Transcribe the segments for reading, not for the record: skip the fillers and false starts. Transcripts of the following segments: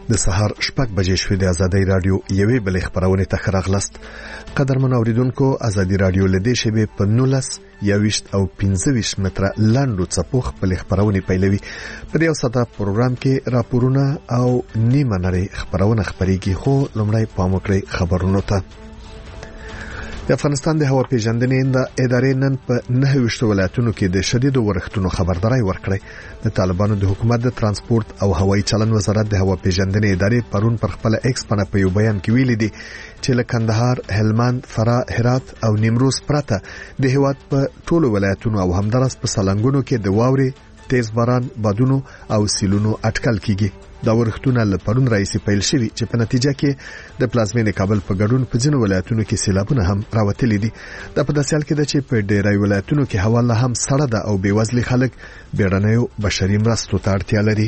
د سهار 6 بجې شوې د ازادي رادیو یوې بل خبرونه ته خراغلست. قدرمن اوریدونکو، ازادي رادیو لدې شبي په 19 21 او 25 متره لاندو څپو خپل خبرونه پیلوي. په دې اوساته پروګرام کې راپورونه او نیمه نړۍ خبرونه خبريږي، خو لومړی پام وکړئ خبرونو ته. د افغانستان د هوا پیژندنې د ادارې نن په 9 ولایتونو کې د شدیدو ورښتونو خبرداري ورکړې. د طالبانو د حکومت د ترانسپورت او هوایي چلن وزارت د هوا پیژندنې ادارې پرون پر خپل ایکس باندې په یو بیان کې ویلي دي چې له کندهار، هلمند، فراه، هرات او نیمروز پرته د هیواد په ټولو ولایتونو او همدارس په سالنګونو کې د واوري، تیز باران، بادونو او سیلونو اټکل کیږي. دا ورښتونه له پرون راځي پیل شوي چې په نتیجه کې د پلازمینې کابل په ګډون په ځینو ولایتونو کې سیلابونه هم راوتلي دي. دا په داسې حال کې ده چې په ډېری ولایتونو کې هوا لا هم سړه ده او بېوزلي خلک بیړنیو بشري مرستو ته اړتیا لري.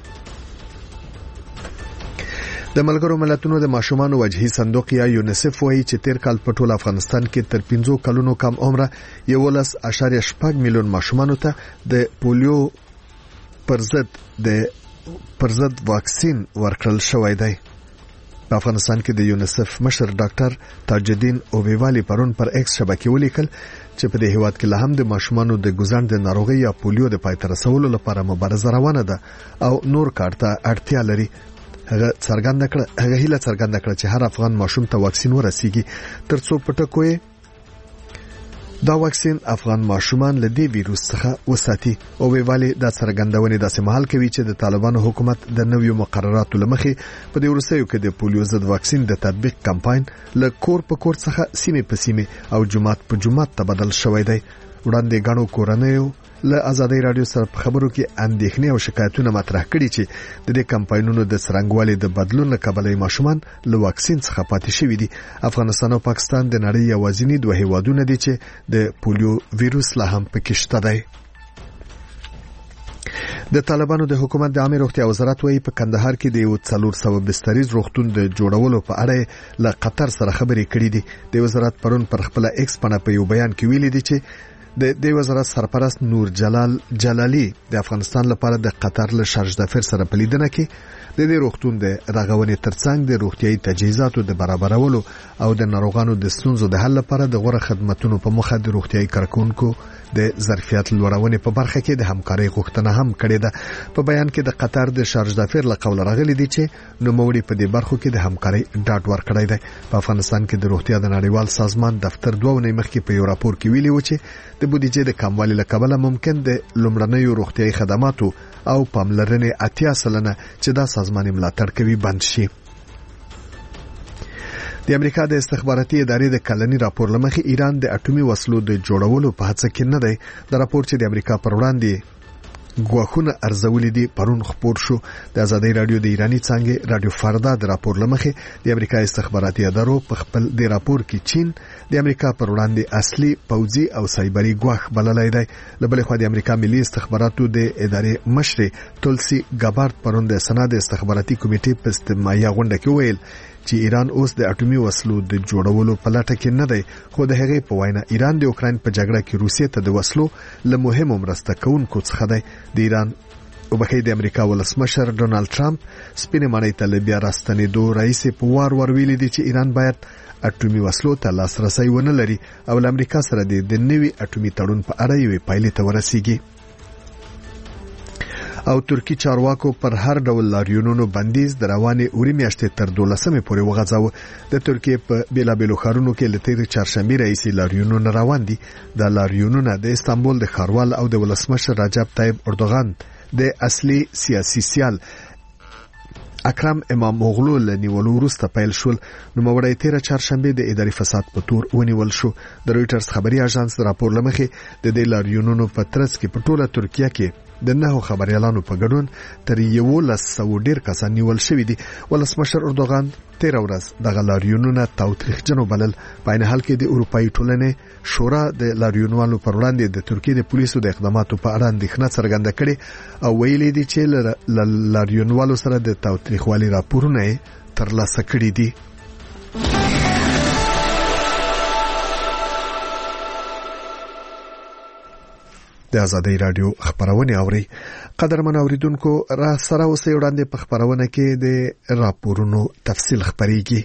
د ملګرو ملتونو د ماشومانو وجهي صندوق یا یونیسف وایي چې تیر کال په ټول افغانستان کې تر 15 کلونو کم عمره 11.8 میلیون ماشومانو ته د پولیو پر ضد واکسین ورکړل شوی دی. په افغانستان کې د یونیسف مشر ډاکټر تاج الدین اوبیوالی پرون پر ایکس شبکې ولیکل چې په دې هیواد کې له هم د ماشومانو د ګوزن د ناروغي یا پولیو د پای ته رسولو لپاره مبارزه روانه ده او نور کار ته اړتیا لري. هغه هیله څرګنده کړه چې هر افغان ماشوم ته واکسین ورسیږي ترڅو په ټکوي دا واکسین افغان ماشومان له دې ویروس څخه وساتي. او ویوالي دا څرګندونې داسې مهال کوي چې د طالبانو حکومت د نویو مقرراتو لمخې په دې ورسېو کې د پولیو ضد واکسین د تطبیق کمپاین له کور په کور څخه سیمه په سیمه او جمعات په جمعات تبدل شوی دی. وړاندې غاڼو کورنیو له ازادي رادیو سره په خبرو کې اندېښنې او شکایتونه مطرح کړي چې د دې کمپاینونو د څرنګوالي د بدلون لپاره ماشومان له واکسین څخه پاتې شوي دي. افغانستان او پاکستان د نړۍ یوازینی دوه هیوادونه دي چې د پولیو ویروس لا هم پکې شته دی. د طالبانو د حکومت د عامه روغتیا وزارت وايي په کندهار کې د 400 بستریز روغتون د جوړولو په اړه له قطر سره خبرې کړې دي. د وزارت پرون پر خپل ایکس باندې په یو بیان کې ویلي دي چې د وزارت سرپرست نور جلالی د افغانستان لپاره د قطر له شارج دافر سره په لیدنه کې د دې روغتون د رغونې ترڅنګ د روغتيایي تجهیزاتو د برابرولو او د ناروغانو د ستونزو د حل لپاره د غوړه خدماتو په مخه د روغتيایي کارکونکو د ظرفیت لوړونې په برخه کې د همکارۍ غوښتنه هم کړې ده. په بیان کې د قطر د شارج دافر له قول راغلي دي چې نوموړي په دې برخو کې د همکارۍ ډاډ ورکړی دی. په افغانستان کې د روغتیا د نړیوال سازمان دفتر 2 ونې مخکې په یو راپور کې ویلي و چې د بودیجې د کموالي لکبله ممکن د لومړنیو روغتيایي خدماتو او پاملرنې 80% چې دا سازمان ملاتړ کوي بند شي. د امریکا د استخباراتي ادارې د کلنی راپور لمخې ایران د اټومي وسلو د جوړولو په هڅه کې نه دی. د راپور چې د امریکا پر وړاندې غواخونه ارزولې دي پرون خبر شو. د ازادي رادیو د ایرانی څنګه رادیو فردا د راپور لمخې د امریکا استخباراتي ادارو په خپل د راپور کې چین د امریکا پر وړاندې اصلي پوځي او سایبري غواخ بللای دی. لبل خو د امریکا ملي استخباراتو د ادارې مشر تولسي ګابارد پرون د سناد استخباراتي کمیټې په استماعي غونډه کې ویل چې ایران اوس د اټومي وسلو د جوړولو په لټه کې نه دی، خو د هغې په وینا ایران د اوکراین په جګړه کې روسیې ته د وسلو له مهمو مرسته کوونکو څخه دی. د ایران او بخې د امریکا ولسمشر ډونالد ټرمپ سپینې مانۍ ته بیا راستنېدو رئیس په وار ویلي دی چې ایران باید اټومي وسلو ته لاسرسي ونه لري او له امریکا سره د نوي اټومي تړون په اړه یوې پایلې ته ورسیږي. او ترکی چارواکو پر هر ډول لاریونونو بندیز د روانې اوري میاشتې تر 12 پورې وغځاوه. د ترکیې په بیلابیلو ښارونو کې له تیر چهارشنبه راځي لاریونونه روان دي. د لاریونونو د استانبول د ښاروال او د ولسمشر رجب طیب اردوغان د اصلي سیاسي سیال اکرم امام اوغلو له نیولو وروسته پیل شول. نو موړی تیر چهارشنبه د اداري فساد په تور ونیول شو. د رويټرز خبري اژانس راپور لمخې د دې لاریونونو په ترڅ کې په ټوله ترکیه کې د نهو خبريالانو په ګډون تر 1100 ډیر کسان نیول شوی دي. ولسمشر اردوغان تیر ورځ د لاریونونو تاوتریخجنو بلل. په عین حال کې د اروپאי ټولنې شورا د لاریونوالو پر وړاندې د ترکیې د پولیسو د اقداماتو په اړه اندېښنه څرګنده کړې او ویلي دي چې لاریونوالو سره د تاوتریخوالي راپورونه ترلاسه کړي دي. د ازادي رادیو خبرونه اوري. قدرمن اوریدونکو را سره اوسئ وړاندې په خبرونه کې د راپورونو تفصیل خبريږي.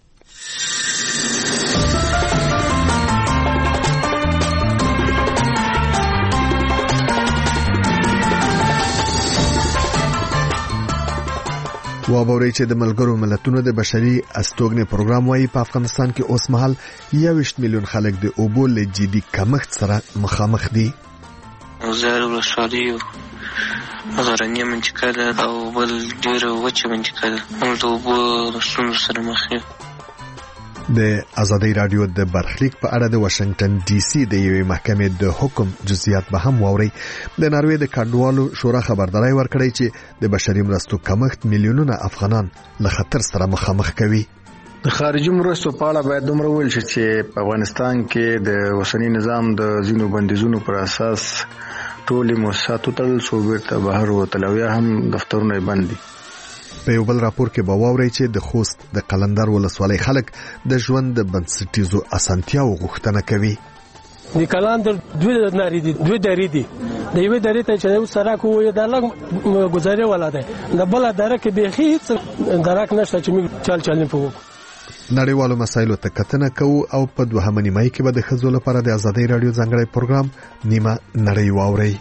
وابوري چې د ملګرو ملتونو د بشري استوګنې پروګرام وايي په افغانستان کې اوس مهال 21 میلیون خلک د اوبو له جدي کمښت سره مخامخ دي. زه ولسوالي غرنیه منطقه ده او بل ډېره وچه منطقه ده. موږ د اوبو د ستونزو سره مخ یو. د ازادي رادیو د برخلیک په اړه د واشنگټن ډي سي د یوې محکمې د حکم جزئیات به هم واوري. د ناروې د کډوالو شورا خبرداري ورکړی چې د بشري مرستو کمښت میلیونونه افغانان له خطر سره مخامخ کوي. د خارجي مرستو په اړه باید دومره ویل شي چې په افغانستان کې د اوسنی نظام د ځینو بندیزونو پر اساس ټولې مؤسسات تل صوبېرته بهر وتل او یا هم دفترونه بند دي. په یو بل راپور کې به واوري چې د خوست د قلندر ولسوالۍ خلک د ژوند د بنسټیزو اسانتیاو غوښتنه کوي. د قلندر دوه درې دي. د یوې درې ته چې یو سره کوی د لګ گزارې ولاده د بل درې کې به هیڅ درک نشته چې موږ چل نه پوهو. نړیوالو مسایلو ته کتنه کوو او په دوهمه نیمه کې به د ښځو لپاره د ازادي رادیو ځانګړی پروګرام نیمه نړۍ واوري.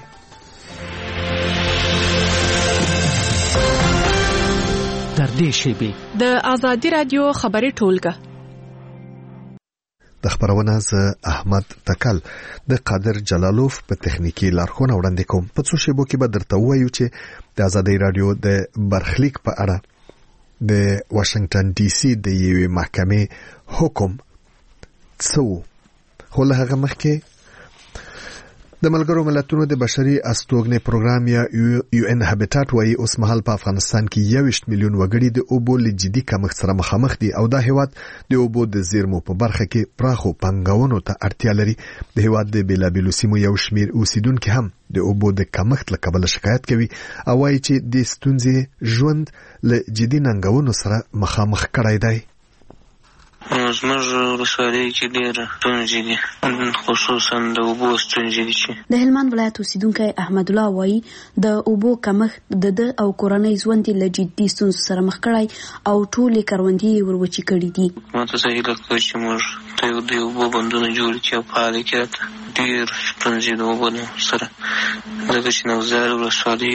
د ازادي رادیو خبري ټولګه د خبرونه ز احمد تکل د قادر جلالوف په تخنیکی لارښوونه وړاندې کوم. په څو شیبو کې به درته وایو چې د ازادي رادیو د برخلیک په اړه د واشنگټن ډي سي د یوې محکمې حکم څو خو له هغه مخکې د ملګرو ملتونو د بشري استوګنې پروګرام یا یو ان هابټات وايي اوس مهال په افغانستان کې 21 میلیون وګړي د اوبو له جدي کمښت سره مخامخ دي او دا هیواد د اوبو د زیرمو په برخه کې پراخو پنګاونو ته اړتیا لري. د هیواد د بیلابیلو سیمو یو شمیر اوسیدونکو هم د اوبو د کمښت له کبله شکایت کوي او وايي چې د ستونزې ژوند له جدي ننګونو سره مخامخ کړای دی. زموږ ولسوالۍ کې ډېره ستونزې دي، خصوصا د اوبو ستونزې دي. چې د هلمند ولایت اوسیدونکی احمد الله وایي د اوبو کمښت د او کورنۍ ژوند له جدي ستونزو سره مخ کړی او ټولې کروندې وروچې کړي دي. ما ته هیله کوي چې موږ د اوبو بندونه جوړ کړي او فعال کړي. ډېر ستونزې د اوبو سره ځکه چې نوزار ولسوالۍ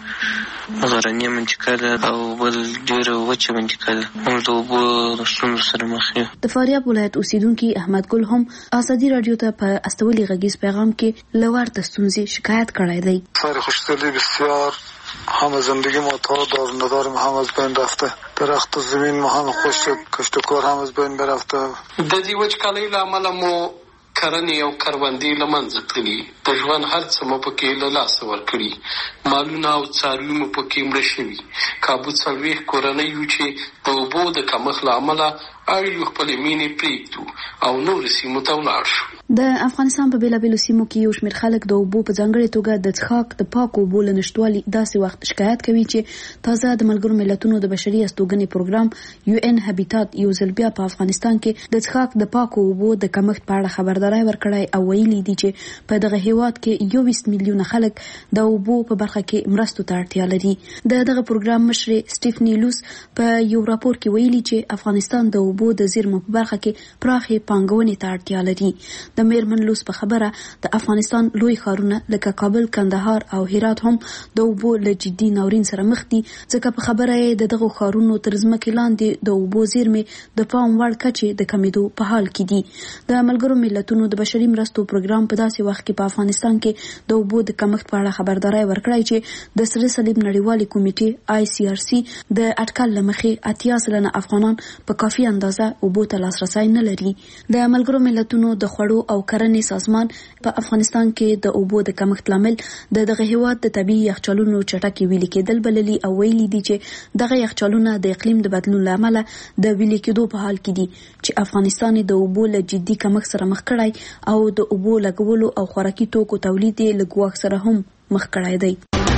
غرنیه منطقه ده او بل ډېره وچه منطقه ده. موږ د اوبو د ستونزو سره مخ یو. د فاریاب ولایت اوسیدونکي احمد ګل هم ازادي رادیو ته په استولي غږیز پیغام کې لوړ د ستونزې شکایت کړی دی. سر خوشدلی بسیار، همه زندگی ما تا دار نداریم هم از بین رفته، درخت و زمین ما هم خشک، کشت و کار هم از بین برفته. د دې وچکالۍ له امله مو کرنې او کروندې له منځه تللي، د ژوند هر څه مو پکې له لاسه ورکړي، مالونه او څاروي مو پکې مړه شوي. کابو 40 کورنۍ یو چې د اوبو د کمښت له امله اړیو خپلې مینې پرېږدو او نورو سیمو ته ولاړ شو. د افغانستان په بیلابیلو سیمو کې یو شمېر خلک د اوبو په ځانګړې توګه د څښاک د پاکو اوبو له نشتوالي داسې وخت شکایت کوي چې تازه د ملګرو ملتونو د بشري استوګنې پروګرام یو ان هابټات یو ځل بیا په افغانستان کې د څښاک د پاکو اوبو د کمښت په اړه خبرداري ورکړی او ویلي دي چې په دغه هیواد کې 21 میلیونه خلک د اوبو په برخه کې مرستو ته اړتیا لري. دغه پروګرام مشر سټیفنی لوس په یو راپور کې ویلي چې افغانستان د اوبو د زیرمو په برخه کې پراخې پانګونې ته اړتیا لري. د میرمن لوس په خبره د افغانستان لوی ښارونه لکه کابل، کندهار او هرات هم د اوبو له جدي ناورین سره مخ دي، ځکه په خبره یې دغه ښارونو تر ځمکې لاندې د اوبو زیرمې د پام وړ کچې د کمیدو په حال کې دي. د ملګرو ملتونو د بشري مرستو پروګرام په داسې وخت کې په افغانستان کې د اوبو د کمښت په اړه خبرداري ورکړی چې د سره صلیب نړیوالې کمیټې ICRC د اټکل لمخې 80 سلنه افغانان په کافي اندازه اوبو ته لاسرسی نه لري. د ملګرو ملتونو د خوړو او کرنې سازمان په افغانستان کې د اوبو د کمښت لامل دغه هیواد د طبيعي یخچالونو چټکې ویلې کېدل بللي او ویلي دي چې دغه یخچالونه د اقلیم د بدلون لامل د ویلې کېدو په حال کې دي چې افغانستان د اوبو له جدي کمښت سره مخ کړی او د اوبو لګولو او خوراکي توکو تولید له ګواښ سره هم مخ کړی دی.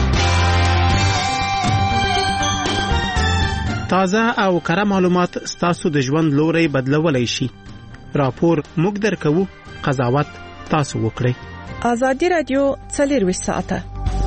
تازه او کره معلومات ستاسو د ژوند لوري بدلولای شي. راپور موږ درکو، قضاوت تاسو وکړئ. ازادي رادیو 24 ساعته.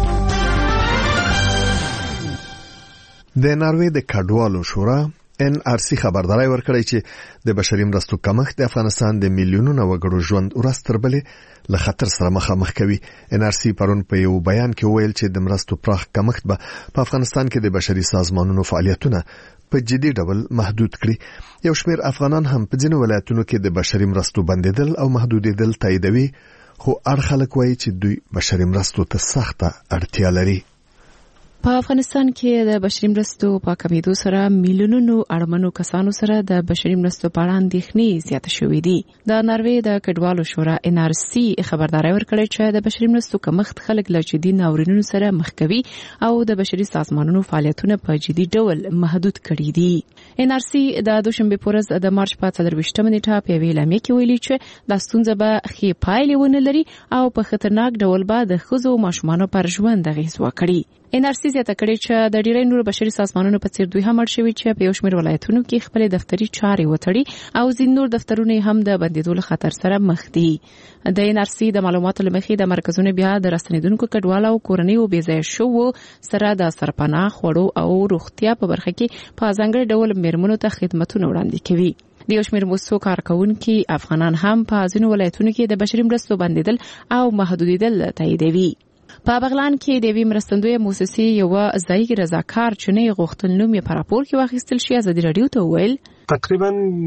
د ناروې د کډوالو شورا NRC خبرداري ورکړی چې د بشري مرستو کمښت د افغانستان د میلیونونو وګړو ژوند ورځ تر بلې له خطر سره مخامخ کوي. NRC پرون په یو بیان کې ویل چې د مرستو پراخ کمښت به په افغانستان کې د بشري سازمانونو فعالیتونه په جدي ډول محدود کړي. یو شمېر افغانان هم په ځینو ولایتونو کې د بشري مرستو بندیدل او محدودیدل تاییدوي، خو اړ خلک وایي چې دوی بشري مرستو ته سخته اړتیا لري. په افغانستان کې د بشري مرستو په کمیدو سره میلیونونو اړمنو کسانو سره د بشري مرستو په اړه اندېښنې زیاتې شوې دي. د ناروې د کډوالو شورا NRC خبرداري ورکړې چې د بشري مرستو کمښت خلک له جدي ناورینونو سره مخ کوي او د بشري سازمانونو فعالیتونه په جدي ډول محدود کړي دي. NRC د دوشنبه په ورځ د مارچ په 23 نیټه په ویلامې کې ویلي چې د ستونزې به ښې پایلې ونه لري او په خطرناک ډول به د ښځو او ماشومانو پر ژوند اغېز وکړي. NRC زیاته کړې چې د ډیری نور بشري سازمانونو په څیر دوی هم اړ شوي چې په یو شمېر ولایتونو کې خپل دفتري چارې وتړي او ځینې نور دفترونه هم د بندیدو له خطر سره مخ دي. د NRC د معلوماتو لمخې د مرکزونو بیا د راستنیدونکو کډوالو او کورنیو بېځایه شوو سره د سرپناه خوړو او روغتیا په برخه کې په ځانګړي ډول میرمنو ته خدماتونه وړاندې کوي. د یو شمېر موسسو کارکونکي افغانان هم په ځینو ولایتونو کې د بشري مرستو بندیدل او محدودیدل تاییدوي. په بغلان کې د وی مرستندوی موسسې یو ځای رضاکار چنې غوښتنلوم یې په راپور کې واخیستل شي. ازادي رادیو ته ویل تقریبا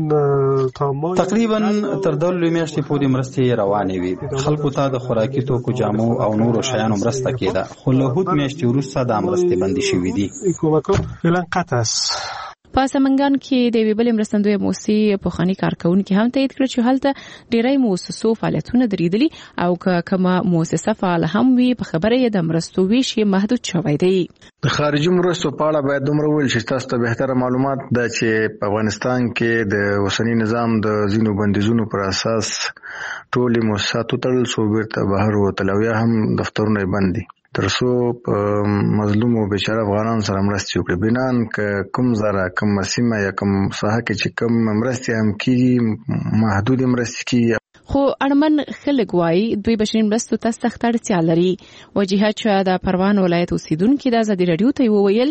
تر دولو میاشتې پورې مرستې روانې وي. خلکو ته د خوراکي توکو، جامو او نورو شیانو مرسته کېده، خو له هود میاشتې وروسته دا مرستې بندې شوې دي. په سمنګان کې د ویبل مرستندوی موسسې په خاني کارکونکو هم تایید کړ چې هلته ډیری موسسو فعالیتونه دریدلي او کومه موسسه فعال هم وي په خبره یې د مرستو ویش محدود شوی دی. د خارجي مرستو په اړه باید دومره ویل شي تاسو ته بهتره معلومات ده چې په افغانستان کې د اوسنی نظام د ځینو بندیزونو پر اساس ټولې موسسات تړل شو، بیرته بهر وتل او یا هم دفترونه بند دي ترڅو په مظلوم او بیچاره افغانان سره مرستې وکړي. بنان ک کوم زره کوم سیمه یا کوم ساحه کې چې کوم مرستې هم کیږي محدود مرستې کیږي. خو اړمن خلک وایي دوی بشري مرستو ته سخت اړتیا لري. وجیهه چې د پروان ولایت اوسیدونکو د ازادي رادیو ته وویل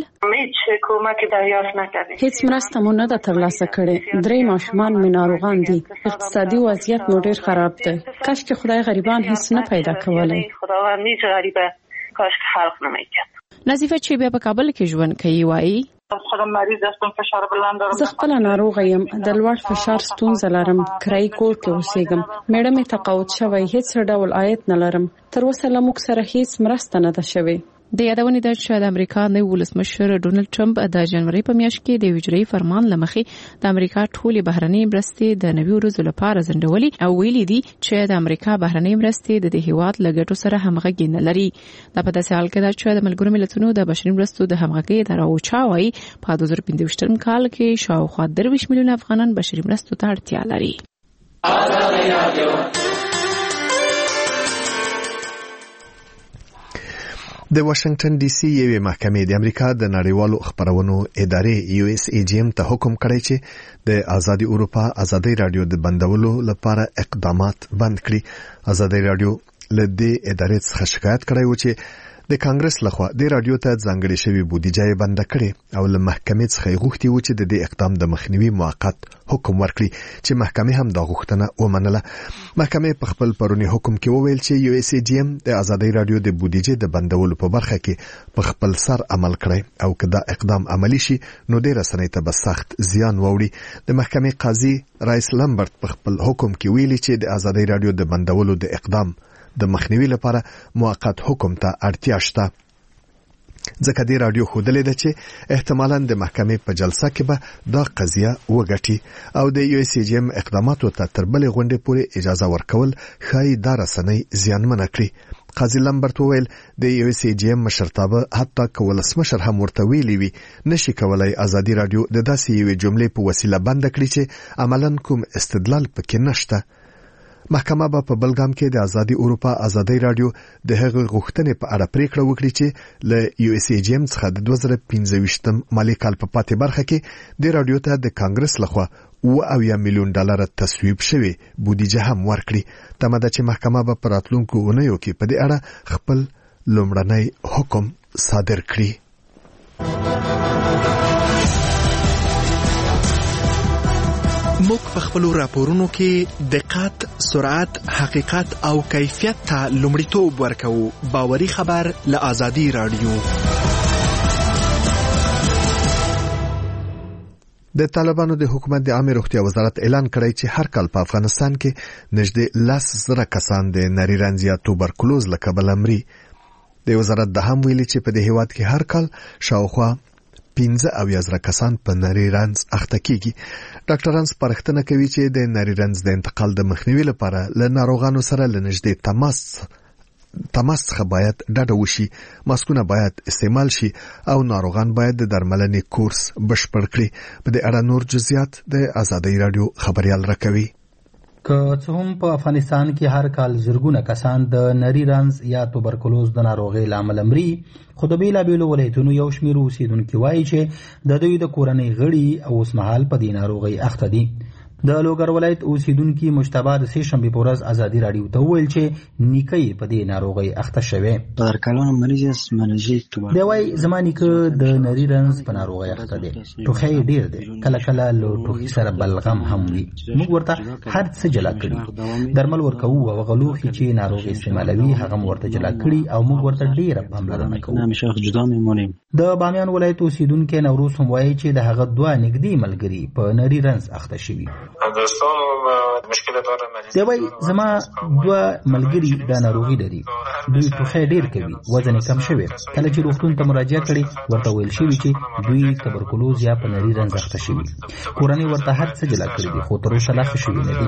هیڅ مرسته مو نه ده ترلاسه کړې. 3 ماشومان مې ناروغان دي. اقتصادي وضعیت مو ډېر خراب دی. کاش چې خدای غریبان هیڅ نه پیدا کولای. کاش که خلق نمیکرد. نظیفه چې بیا په کابل کې ژوند کوي وایي زه خپل ناروغه یم، د لوړ فشار ستونزه لرم، کرایي کور کې اوسېږم، میړه مې تقاعد شوی، هیڅ ډول عاید نه لرم، تر اوسه له موږ سره هیڅ مرسته نه ده شوې. د یادونې ده چې د امریکا نوی ولسمشر ډونالد ټرمپ د جنوري په میاشت کې د اجرایي فرمان لمخې د امریکا ټولې بهرنۍ مرستې د 90 ورځې لپاره ځنډولې او ویلي دي چې د امریکا بهرنۍ مرستې د هیواد له ګټو سره همغږي نه لري. دا په داسې حال کې ده چې د ملګرو ملتونو د بشري مرستو د همغږۍ اداره اوچا وايي په 2025 کال کې شاوخوا 23 میلیونه افغانان بشري مرستو ته اړتیا لري. د واشنگټن ډي سي یوې محکمې د امریکا د نړیوالو خبرونو ادارې USAGM ته حکم کړی چې د آزادي اروپا آزادي رادیو د بندولو لپاره اقدامات بند کړي. آزادي رادیو له دې ادارې څخه شکایت کړی و چې د کانګرس لخوا د رادیو ته ځانګړې شوی بودیجه بند کړي او له محکمې څخه غوښتي و چې د دې اقدام د مخنیوي موقت حکم ورکړي چې محکمې هم دا غوښتنه ومنله. محکمې په خپل پرونی حکم کې وویل چې USAGM د آزادي رادیو د بودیجه د بندولو په برخه کې په خپل سر عمل کړی او که دا اقدام عملی شي نو د رسنۍ ته به سخت زیان ووړي. د محکمې قاضي رایس لمبرت په خپل حکم کې ویلي چې د آزادي رادیو د بندولو د اقدام د مخنیوي لپاره موقت حکم ته اړتیا شته، ځکه د رادیو خودلې ده چې احتمالاً د محکمې په جلسه کې به دا قضیه وګټي او د USAGM اقداماتو ته تر بلې غونډې پورې اجازه ورکول ښایي دا رسنۍ زیانمنه کړي. قاضي لمبرت وویل د USAGM مشرتابه حتی که ولسمشر هم ورته ویلي وي نشي کولای آزادي رادیو د داسې یوې جملې په وسیله بند کړي چې عملاً کوم استدلال پکې نشته. محکمه به په بلګام کې د ازادي اروپا ازادي رادیو د هغه غوښتنې په اړه پریکړه وکړي چې له یو اس ای جی ام څخه د 2015 مالی کال په پاتې برخه کې د رادیو ته د کانګرس لخوا $1 میلیون تصویب شوی بودیجه هم ورکړي. تمه ده چې محکمه به په راتلونکو اونیو کې په دې اړه خپل لومړنی حکم صادر کړي. موږ په خپل راپورونو کې دقت، سرعت، حقیقت او کیفیت ته لومړیتوب ورکوو. باوري خبر له ازادي رادیو. د طالبانو د حکومت د عامه روغتیا وزارت اعلان کړی چې هر کال په افغانستان کې نږدې 10,000 کسان د نری رنځ یا توبرکلوز له کبله مري. د وزارت د هم ویلي چې په دې هیواد کې هر کال شاوخوا 15,000 کسان په نری رنځ اخته کیږي. ډاکټران سپارښتنه کوي چې د نری رنځ د انتقال د مخنیوي لپاره له ناروغانو سره لنږدې تماس څخه باید ډډه وشي، ماسکونه باید استعمال شي او ناروغان باید د درملنې کورس بشپړ کړي. په دې اړه نور جزئیات د ازادي رادیو خبريال راکوي. که څه هم په افغانستان کې هر کال زرګونه کسان د نری رنځ یا توبرکلوز د ناروغۍ لامل مري، خو د بیلابیلو ولایتونو یو شمېر اوسیدونکي وایي چې د دوی د کورنۍ غړي اوسمهال په دې ناروغۍ اخته دي. د لوګر ولایت اوسیدونکي مجتبی د سې شنبې په ورځ ازادي رادیو ته وویل چې نیکه په دې ناروغۍ اخته شوی. دی وایي زما نیکه د نری رنځ په ناروغۍ اخته دی. ټوخی ډیر دی، کله کله له ټوخي سره بلغم هم وي. موږ ورته هر څه جلا کړي، درمل ورکوو او غلوخي چې ناروغي استعمالوي هغه ورته جلا کړي او موږ ورته ډیره پاملرنه کوو. د بامیان ولایت اوسیدونکي نوروز هم وایي چې د هغه دوه نږدې ملګري په نری رنځ اخته شوي. دی وایي زما دوه ملګري دا ناروغي لري، دوی ټوخی ډیر کوي، وزن کم شوی. کله چې روغتون ته مراجعه کړي ورته ویل شوی چې دوی توبرکلوز یا په نری رنځ اخته شوي. کورنۍ ورته هر څه جلا کړي دي خو تر اوسه لا ښه شوي نه دي.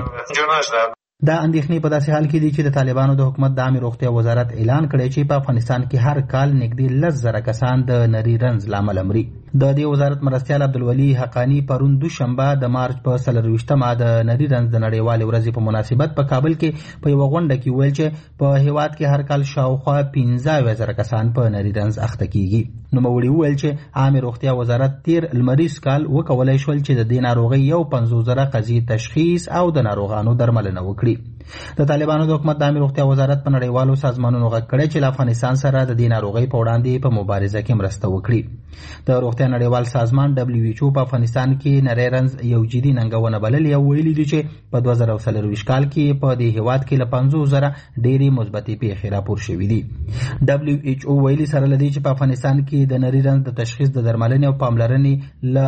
دا اندېښنې په داسې حال کې دي چې د طالبانو د حکومت د عامه روغتیا وزارت اعلان کړی چې په افغانستان کې هر کال نږدې 10,000 کسان د نری رنځ لامل مري. د دې وزارت مرستیال عبدالولي حقانی پرون دوشنبه د مارچ په 24مه د نری رنځ د نړیوالې ورځې په مناسبت په کابل کې په یو غونډه کې ویل چې په هیواد کې هر کال شاوخوا 15,000 کسان په نری رنځ اخته کیږي. نوموړي ویل چې عامه روغتیا وزارت تیر لمریز کال وکولای شول چې د دې ناروغۍ 50,000 قضیې تشخیص او د ناروغانو درملنه وکړي. د طالبانو د حکومت د عامه روغتیا وزارت په نړیوالو سازمانونو غږ کړی چې له افغانستان سره د دې ناروغۍ په وړاندې په مبارزه کې مرسته وکړي. د روغتیا نړیوال سازمان WHO په افغانستان کې نری رنځ یو جدي ننګونه بللې او ویلي دي چې په 2024 کال کې په دې هیواد کې له 50,000 ډېرې مثبتې پیښې راپور شوې دي. WHO ویلي سره لدی چې په افغانستان کې د نری رنځ د تشخیص د درملنې او پاملرنې له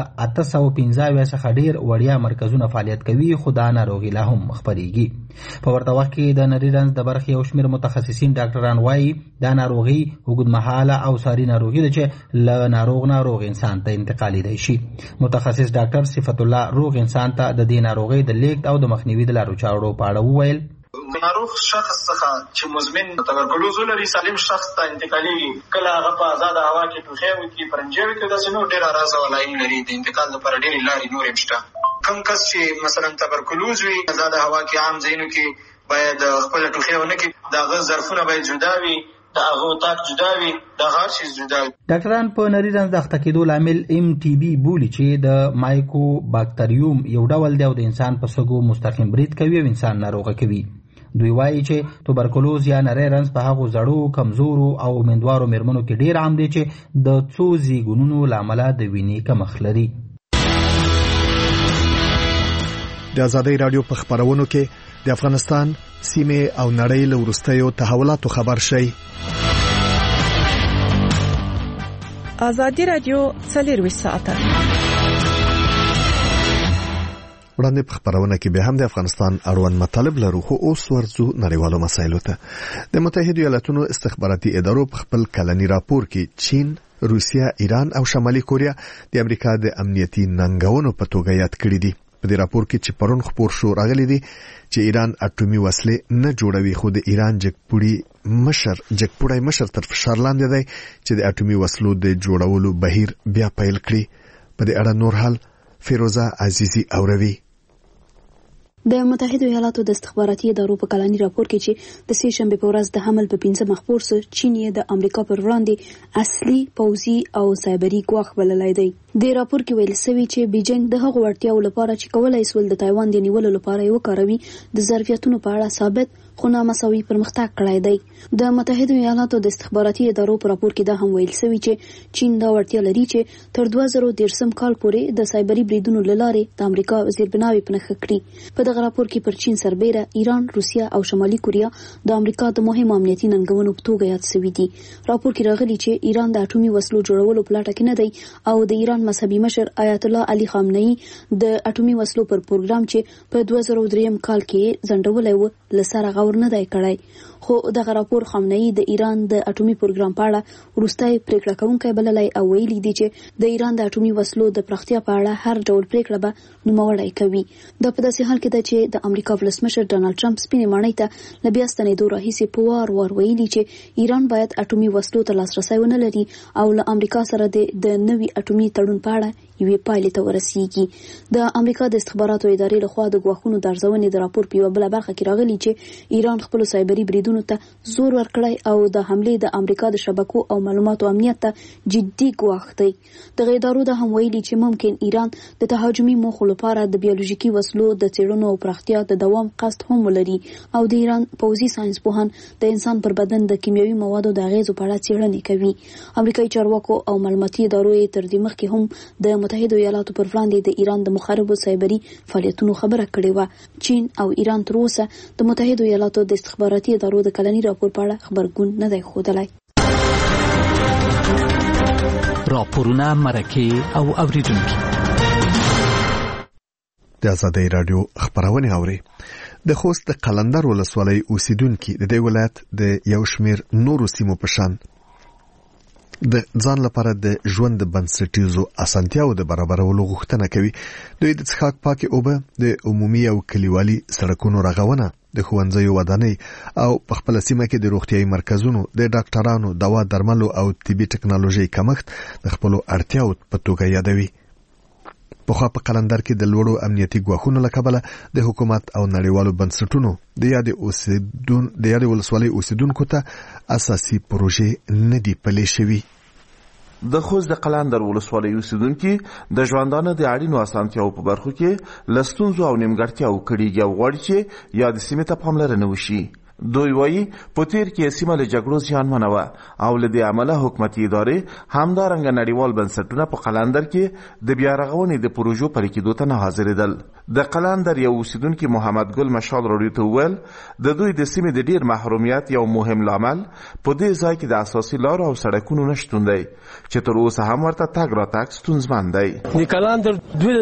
815 څخه ډېر وړیا مرکزونه فعالیت کوي، خو دا ناروغي لا هم خپرېږي. په ورته وخت کې د نری رنځ د برخې یو شمېر متخصصین ډاکټران وایي دا ناروغي اوږدمهاله او ساري ناروغي ده چې له ناروغ انسان ته انتقالېدای شي. متخصص ډاکټر صفت الله روغ انسان ته د دې ناروغۍ د لیږد او د مخنیوي د لارو چارو په اړه وویل. ناروغ شخص څخه چې مزمن توبرکلوز لري سالم شخص ته انتقالېږي، کله هغه په آزاده هوا کې ټوخی وکړي، پرنجې وکړي، داسې نور ډېر اراز او علایم لري. د انتقال لپاره ډېرې لارې نورې شته. کوم کس چې مثلا توبرکلوز وي آزاده هوا کې عام ځایونو کې باید خپل ټوخی ونه کړي، د هغه ظرفونه باید جدا وي، د هغه اتاق جدا وي، د هر شي جدا وي. ډاکټران په نری رنځ د اخته کېدو لامل MTB بولي چې د مایکو باکتریوم یو ډول دی او د انسان په سږو مستقیم برید کوي او انسان ناروغه کوي. دوی وایي چې توبرکلوز یا نری رنځ په هغو زړو، کمزورو او امیندوارو مېرمنو کې ډېر عام دی چې د څو زیږونونو له امله د وینې کمښت لري. د ازادي رادیو په خبرونو کې د افغانستان سیمه او نړۍ له وروستیو تحولاتو خبر شي. ازادي رادیو 24 ساعته وړاندې په خبرونه کې به هم د افغانستان اړوند مطالب لرو، خو اوس ورځو نړیوالو مسایلو ته. د متحده ایالاتونو استخباراتي ادارو په خپل کلنی راپور کې چین، روسیا، ایران او شمالي کوریا د امریکا د امنیتي ننګونو په توګه یاد کړی دي. په دې راپور کې چې پرون خبر شو راغلي دي چې ایران اټومي وسلې نه جوړوي، خو د ایران جګپوړی مشر تر فشار لاندې دی چې د اټومي وسلو د جوړولو بهیر بیا پیل کړي. په دې اړه نور حال فیروزه عزیزی اوروي. د متحده ایالاتو د استخباراتي ادارو په کلاني راپور کې چې د سې شنبې په ورځ د حمل په 15 مخ سره چین یې د امریکا پر وړاندې اصلي پوځي او سایبري ګواښ بللی دی. د راپور کې ویل شوی چې بیجینګ د هغو وړتیاو لپاره چې کولای شول د تایوان د نیولو لپاره یې وکاروي د ظرفیتونو په اړه ثابت خو نامساوي پرمختګ کړی دی. د متحده ایالاتو د استخباراتي ادارو په راپور کې دا هم ویل شوی چې چین دا وړتیا لري چې تر 2013 کال پورې د سایبري بریدونو لارې د امریکا زیربناوي په نښه کړي. په دغه راپور کې پر چین سربېره ایران، روسیا او شمالي کوریا د امریکا د مهمو امنیتي ننګونو په توګه یاد شوي دي. راپور کې راغلي چې ایران د اټومي وسلو جوړولو په لټه کې نه دی او د ایران مذهبي مشر آیت الله علي خامنه‌ای د اټومي وسلو پر پروګرام چې په 2003 کال کې ځنډولای و لسره غور نه دی کړی. خو دغه راپور خامنه‌ای د ایران د اټومي پروګرام په اړه وروستۍ پریکړه کوونکی بللی او ویلي دی چې د ایران د اټومي وسلو د پراختیا په اړه هر ډول پریکړه به نوموړی کوي. دا په داسې حال کې ده چې د امریکا ولسمشر ډانلډ ټرمپ سپینې ماڼۍ ته له بیا ستنېدو راهیسې په وار ویلي چې ایران باید اټومي وسلو ته لاسرسی ونه لري او له امریکا سره د نوي اټومي تړون په اړه یوې پایلې ته ورسیږي. د امریکا د استخباراتو ادارې لخوا د ګواښونو د ارزونې د راپور په یوه بله برخه کې راغلي چې ایران خپلو سایبري بریدونو ته زور ورکړی او د حملې د امریکا د شبکو او معلوماتو امنیت ته جدي ګواښ دی. دغه ادارو دا هم ویلي چې ممکن ایران د تهاجمي موخو لپاره د بیولوژیکي وسلو د څېړنو او پراختیا د دوام قصد هم ولري او د ایران پوځي ساينس پوهان د انسان پر بدن د کیمیاوي موادو د اغیزو په اړه څېړنې کوي. امریکایي چارواکو او معلوماتي ادارو یې تر دې مخکې هم د متحده ایالاتو پر وړاندې د ایران د مخربو سایبري فعالیتونو خبره کړې وه. چین او ایران تر اوسه د متحده ایالاتو د استخباراتي ادارو د کلني راپور په اړه خبرګون نه دی ښودلی. راپورونه، مرکې او اوریدونکي د آزادۍ رادیو خبرونه اوري. د خوست د قلندر ولسوالۍ اوسیدونکو د دې ولایت د یو شمیر نورو سیمو په شان د ځان لپاره د ژوند د بنسټیزو اسانتیاو د برابرولو غوښتنه کوي. دوی د څښاک پاکي اوبه، د عمومي او کلیوالي سړکونو رغونه، د ښوونځیو ودانۍ او په خپل سیمه کې د روغتیايي مرکزونو، د ډاکټرانو، دوا درملو او طبي ټکنالوژي کمښت د خپل اړتیاو په توګه یادوي. په خوا په قلندر کې د لوړو امنیتي ګواښونو له کبله د حکومت او نړیوالو بنسټونو د یاد ولسوالۍ اوسیدونکو ته اساسي پروژې نه دي پلي شوي. د خوست د قلندر ولسوالۍ اوسیدونکو د ژوندانه د اړینو اسانتیاو په برخو کې لستونزو او نیمګړتیاو کړيږي او غواړي چې یاد سیمه ته پاملرنه وشي. دوی وایي په تیر کې سیمه له جګړو زیانمنه وه او له دې امله حکومتي ادارې همدارنګه نړیوال بنسټونه په قلندر کې د بیا رغونې د پروژو پلي کېدو ته نه حاضرېدل. د قلندر یو اوسیدونکي محمد ګل مشال راډیو ته وویل د دوی د سیمې د ډیر محرومیت یو مهم لامل په دې ځای کې د اساسي لارو او سړکونو نشتون دی چې تر اوسه هم ورته تګ راتګ ستونزمن دی. د قلندر دوی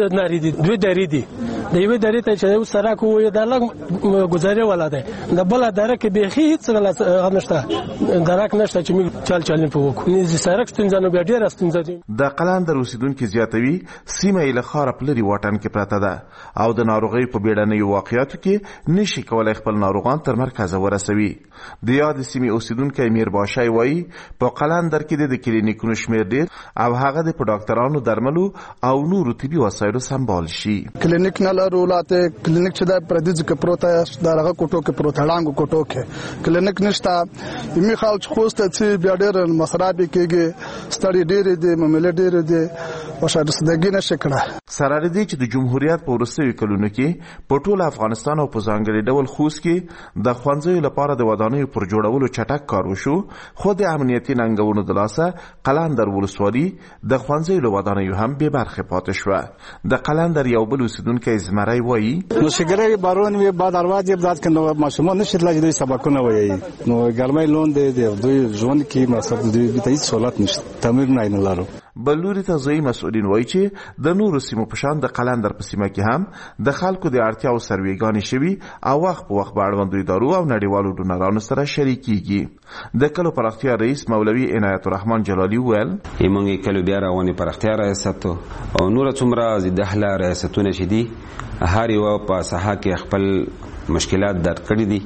درې دي. د یوې درې ته چې یو سړک وي دا لږ ګزارې ولا دی، د بل درک بيخي هیڅ نشته، درک نشته چې موږ چل په وکړو. د سړک ستونزه نو بیا ډېره ستونزه دي. د قلندر اوسیدونکو زیاتوي سیمه یې له ښاره پلرې واټن کې پرته ده او د ناروغۍ په بیړنیو واقعیاتو کې نشي کولای خپل ناروغان تر مرکزه ورسوي. د یاد سیمې اوسیدونکو امیر باشای وایي په قلندر کې د کلینیکونو شمیر ډیر او هغه د ډاکټرانو درملو او نورو طبي وسایلو سمبال شي. کلینیک نه لرولاته کلینیک چې د پردیز کې پروته دغه کوټو کې پروته لاندې کوټو کې کلینیک نشته. یمي خلک خوسته چې بیا ډیر مصرابي کېږي، ستړي ډیر دي، مملې ډیر دي او شاید ستګي نشه کړه. سره دې چې د جمهوریت په وروستیو کلونو کې په ټول افغانستان او په ځانګړي ډول خوست کې د ښوونځیو لپاره د ودانیو پر جوړولو چټک کار وشو، خو د امنیتي ننګونو د لاسه قلندر ولسوالي د ښوونځیو له ودانیو هم بې برخې پاتې شوه. د قلندر یو بل اوسیدونکی زمری وایي نو شګری بارون وي با دروازې بزاد کنه ماشومان نشي تلای دوی سبقونه وایي نو ګرمای لون دی دوی ژوند کې مقصد دوی به هیڅ سہولت نشته، تمرین نه لرو. بلوري ته ځای مسؤلین وایي چې د نورو سیمو په شان د قلندر په سیمه کې هم د خلکو د اړتیاو سروېګانې شوي او وخت په وخت به اړوندو ادارو او نړیوالو ډونرانو سره شریکېږي. د کلو پراختیا رئیس مولوي عنایت الرحمن جلالي وویل موږ کلو بیا روانې پراختیا ریاست او نور څومره د اهله ریاستونه چې دي هر یو په ساحه کې خپل مشکلات درک کړي دي.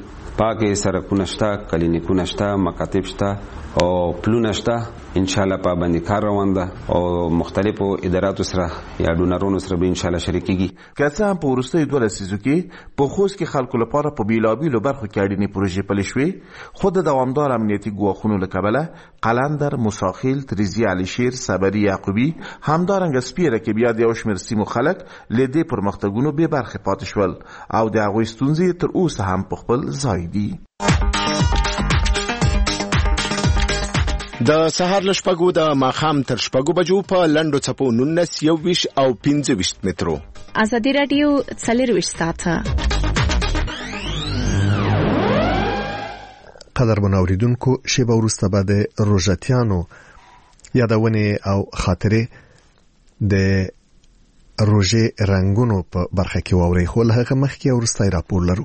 پاکه سرکونه شته، کلینیکونه شته، مکاتب شته او پلونه شته. ان شاء الله پابندي کار روان ده او مختلفو اداراتو سره یا ډونرونو سره به ان شاء الله شریکيږي. که څه هم په وروستیو 2 لسیزو کې په خوست کې خلکو لپاره په بیلابیلو برخو کې اړینې پروژې پلي شوې، خو د دوامدار امنیتي ګواښونو له کبله قلندر، موساخیل، تریزی، علیشیر، صبري، یعقوبي همدارنګه سپیره کې بیا د یو شمېر سیمو خلک له دې پرمختګونو بې برخې پاتې شول او د هغوی ستونزې تر اوسه هم په خپل ځای دي. د سهار له 6 د ماښام تر 6 بجو په لنډو څپو 19 21 او 25 مترو. ازادي رادیو 24 ساعته. قدرمن اوریدونکو، شیبه وروسته به د روژتیانو یادونې او خاطرې د روژې رنګونو په برخه کې واورئ، خو له هغه مخکې وروستی راپور لرو.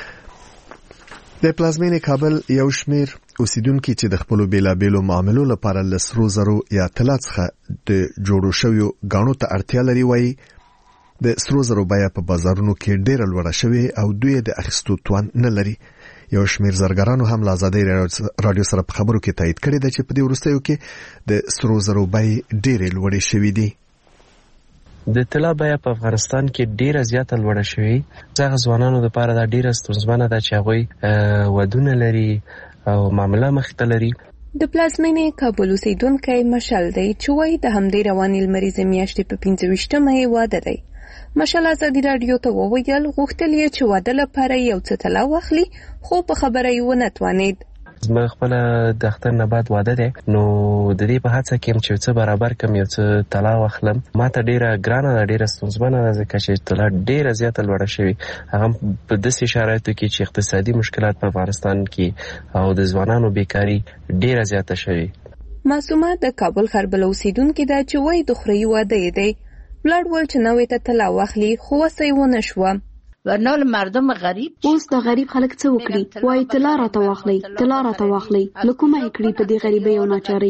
د پلازمینې کابل یو شمېر اوسیدونکي چې د خپلو بیلابیلو معاملو لپاره له سرو زرو یا طلا څخه د جوړو شویو ګاڼو ته اړتیا لري، وایي د سرو زرو بیه په بازارونو کې ډېره لوړه شوې او دوی د اخیستو توان نه لري. یو شمېر زرګرانو هم له ازادۍ راډیو سره په خبرو کې تایید کړی ده چې په دې وروستیو کې د سرو زرو بیې ډېرې لوړې شوې دي. د طلا بیه په افغانستان کې ډیره زیاته لوړه شوې. ځکه ځوانانو لپاره دا ډیره ستونزمنه ده چې هغوی ودونه لري او معامله مخته لري. د پلازمینې کابل اوسیدونکی مشال دی چې وایي د همدې روانې لمریزې میاشتې په 25مه یې واده دی. مشال ازادي رادیو ته وویل غوښتل یې چې واده لپاره یو څه طلا واخلي، خو په خبره یې ونه توانید. زما خپل د اختر نه بعد واده دی، نو د دې په هڅه کې چې څه برابر کم یو څه طلا واخلم. ما ته ډیره ګرانه ده، ډیره ستونزمنه ده ځکه چې طلا ډیره زیاته لوړه شوې، هغه په داسې شرایطو کې چې اقتصادي مشکلات په افغانستان کې او د ځوانانو بیکاری ډیره زیاته شوې. معصومه د کابل خربل اوسیدونکې ده چې وایي د خوري واده یې دی، ولاړ ول چې نوې ته طلا واخلي خو وسه یې ونه شوه. ورنال مردم غریب اوس د غریب خلک څه وکړي؟ وای طلا راته واخلي، طلا راته واخلي، لکومه یې کړي په دې غریبۍ او ناچارۍ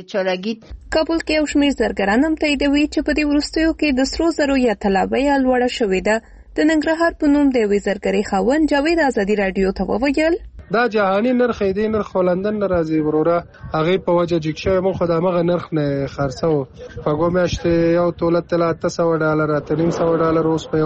کې. کابل کې یو شمېر زرګران هم تاییدوي چې په دې وروستیو کې د سرو زرو یا طلا بیه لوړه شوې ده. د ننګرهار په نوم د یوې زرګرۍ خاوند جاوید ازادي رادیو ته وویل دا جهانی نرخ دی، نرخ هلندن نه راځي وروره، هغه په وجه جګ شوی. مو خو د هغه نرخ نه خرڅو په ګومېشت یو توله طلا $800 $300 اوس په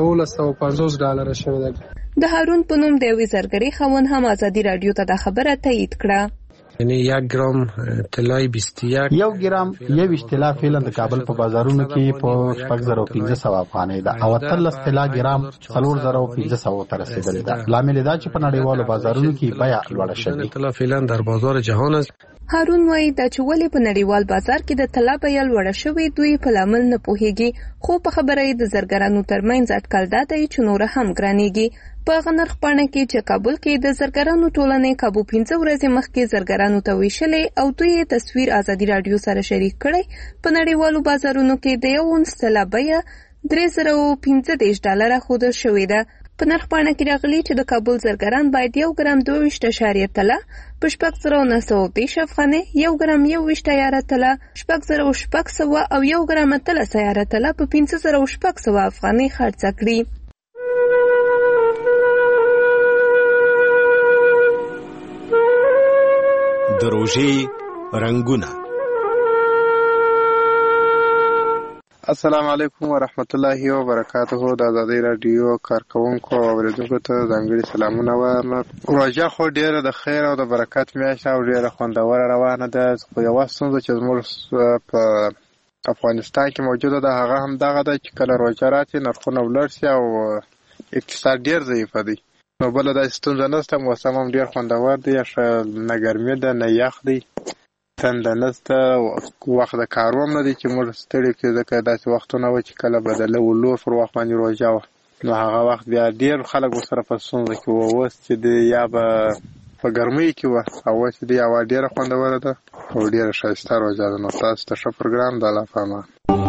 $1150 شوی دی. د هارون په نوم د یوې زرګرۍ خاوند هم ازادي رادیو ته د خبره تایید کړه. یعنی 1 ګرام طلای 21 1 ګرام 21 طلا فعلا د کابل په بازارونو کې په 4500 افغانۍ ده او 13 طلا ګرام 4500 ته رسیدلې ده. لامل دا چې په نړیوالو بازارونو کې بیه لوړه شوې. طلا فعلا در بازار جهان است. هارون وایي دا چې ولې په نړیوال بازار کې د طلا بیه لوړه شوې دوی په لامل نه پوهیږي، خو په خبره یې د زرګرانو ترمنځ اټکل دا دی چې نور هم ګرانېږي. په هغه نرخ پاڼه کې چې کابل کې د زرګرانو ټولنې کابو 15 ورځې مخکې زرګرانو ته ویشلې او دوی یې تصویر ازادي رادیو سره شریک کړی، په نړیوالو بازارونو کې د یو اونس طلا بیه $315 ښودل شوې ده. په نرخ پاڼه کې راغلي چې د کابل زرګران باید 1 ګرام 22.8 طلا په 4930 افغانۍ، 1 ګرام 21 طلا 6600 او 1 ګرام 13 طلا په 5600 افغانۍ خرڅ کړي. د روژې رنګونه. السلام علیکم ورحمت الله وبرکاته. د ازادي رادیو کارکونکو او اوریدونکو ته ځانګړي سلامونه وایم. روژه خو ډیره د خیر او د برکت میاشت او ډیره خوندوره روانه ده، خو یوه ستونزه چې زموږ په افغانستان کې موجوده ده هغه هم دغه ده چې کله روژه راشي نرخونه ولوړ شي او اقتصاد ډیر ضعیفه دی. نو بله داسې ستونزه نشته، موسم هم ډېر خوندور دی، نه ګرمي ده نه یخ دی، تنده نشته، وخت د کار هم نه دی چې موږ ستړي کړي، ځکه داسې وختونه وه چې کله به د لور پر وخت باندې روژه وه نو هغه وخت بیا ډېر خلک ورسره په ستونزه کې وه. اوس چې دی یا به په ګرمۍ کې وه او اوس چې دی هوا ډېره خوندوره ده او ډېره ښایسته روژه ده. نو تاسو ته ښه پروګرام د الله په امان.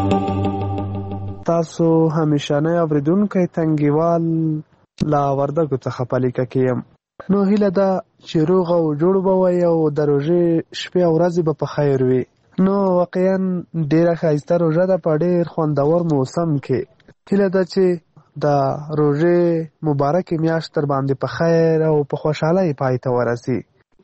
تاسو همیشنی اورېدونکی تنګیوال لا وردګو څخه پالیکه کې یم. نو هیله ده چې روغ او جوړ به وئ او د روژې شپې او ورځې به په خیر وي. نو واقعا ډېره ښایسته روژه ده په ډېر خوندور موسم کې. هیله ده چې د روژې مبارکې میاشت در باندې په خیر او په خوشحالۍ پای ته ورسي.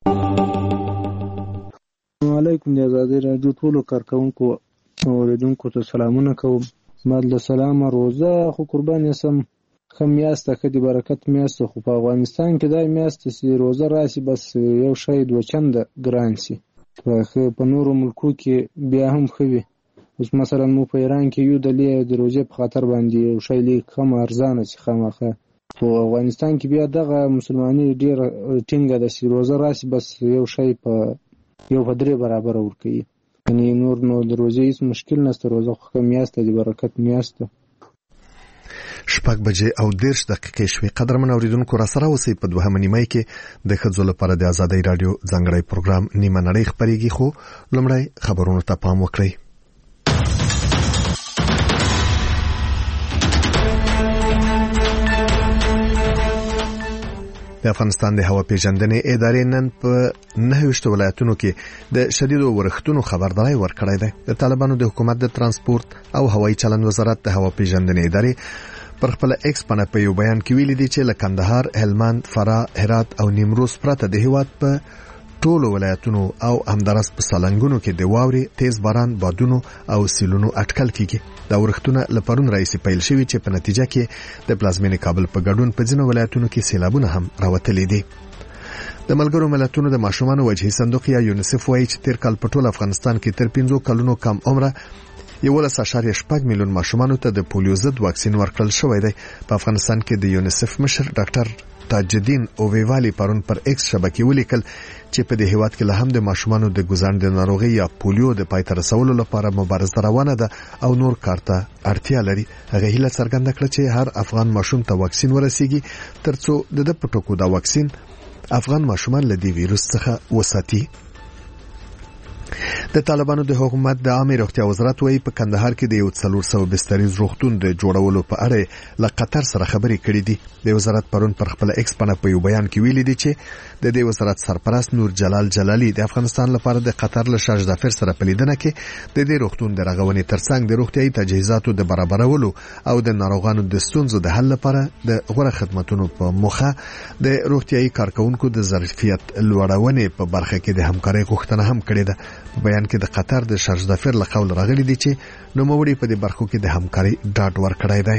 السلام علیکم د آزادۍ راډیو ټولو کارکوونکو او اوریدونکو ته سلامونه کوم. بعد له سلامه روزه خو قربان یسم ښه میاشت ده، ښه د برکت میاشت ده، خو په افغانستان کې دا میاشت چې روزه راشي بس یو شی دوه چنده ګران شي. په نورو ملکو کې بیا هم ښه وي. اوس مثلا مو په ایران کې یو ډلې د روژې په خاطر باندې یو شی لیک کم ارزانه شي خامخا. په افغانستان کې بیا دغه مسلمانۍ ډېره ټینګه ده چې روزه راشي بس یو شی په 3 برابره ورکوي. یعنې نور نو د روژې هېڅ مشکل نشته. روزه خو ښه میاشت ده، د برکت میاشت ده. 6:10 شوې. قدرمن اوریدونکو را سره اوسئ. په 2 نیمه کې د ښځو لپاره د آزادۍ راډیو ځانګړی پروګرام نیمه نړۍ خبرېږي، خو لومړی خبرونو ته پام وکړئ. د افغانستان د هوا پیژندنې ادارې نن په 29 ولایتونو کې د شدیدو ورښتونو خبرداری ورکړی دی. د طالبانو د حکومت د ترانسپورت او هوایي چلند وزارت د هوا پیژندنې ادارې پر خپل ایکس باندې په یو بیان کې ویلي دي چې له کندهار، هلمند، فراه، هرات او نیمروز پرته د هیواد په ټولو ولایتونو او همدارس په سالنګونو کې د واوري، تیز باران، بادونو او سیلونو اټکل کیږي. دا ورښتونه لپاره رئیس پیل شوی چې په نتیجه کې د پلازمینې کابل په ګډون په ځینو ولایتونو کې سیلابونه هم راوتلي دي. د ملګرو ملتونو د ماشومانو وجهي صندوق یا یونیسف وایي چې تیر کال په ټول افغانستان کې تر 5 کلونو کم عمره 11.8 میلیون ماشومانو ته د پولیو ضد واکسین ورکړل شوی دی. په افغانستان کې د یونیسف مشر ډاکټر تاجدین اوویوالی پرون پر ایکس شبکې ولیکل چې په دې هیواد کې له هم د ماشومانو د ګزاند ناروغي یا پولیو د پای ته رسولو لپاره مبارزه روانه ده او نور کارته اړتیا لري. هغه هیله څرګنده کړه چې هر افغان ماشوم ته واکسین ورسیږي ترڅو د پټوکو دا واکسین افغان ماشومان له دې ویروس څخه وساتي. د طالبانو د حکومت د عامه روغتیا وزارت وايي په کندهار کې د 400 بستریز روغتون د جوړولو په اړه له قطر سره خبرې کړې دي. د وزارت پرون پر خپل ایکس باندې په یو بیان کې ویلي دي چې د دې وزارت سرپرست نور جلال جلالی د افغانستان لپاره د قطر له شاه ظفر سره په لیدنه کې د دې روغتون د رغونې ترڅنګ د روغتيایي تجهیزاتو د برابرولو او د ناروغانو د ستونزو د حل لپاره د غوړه خدماتو په موخه د روغتيایي کارکونکو د ظرفیت لوړونې په برخه کې د همکارۍ غوښتنه هم کړې ده. په بیان کې د قطر د شاه ظفر له قول راغلي دي چې نوموړي په دې برخو کې د همکارۍ ډاډ ورکړی دی.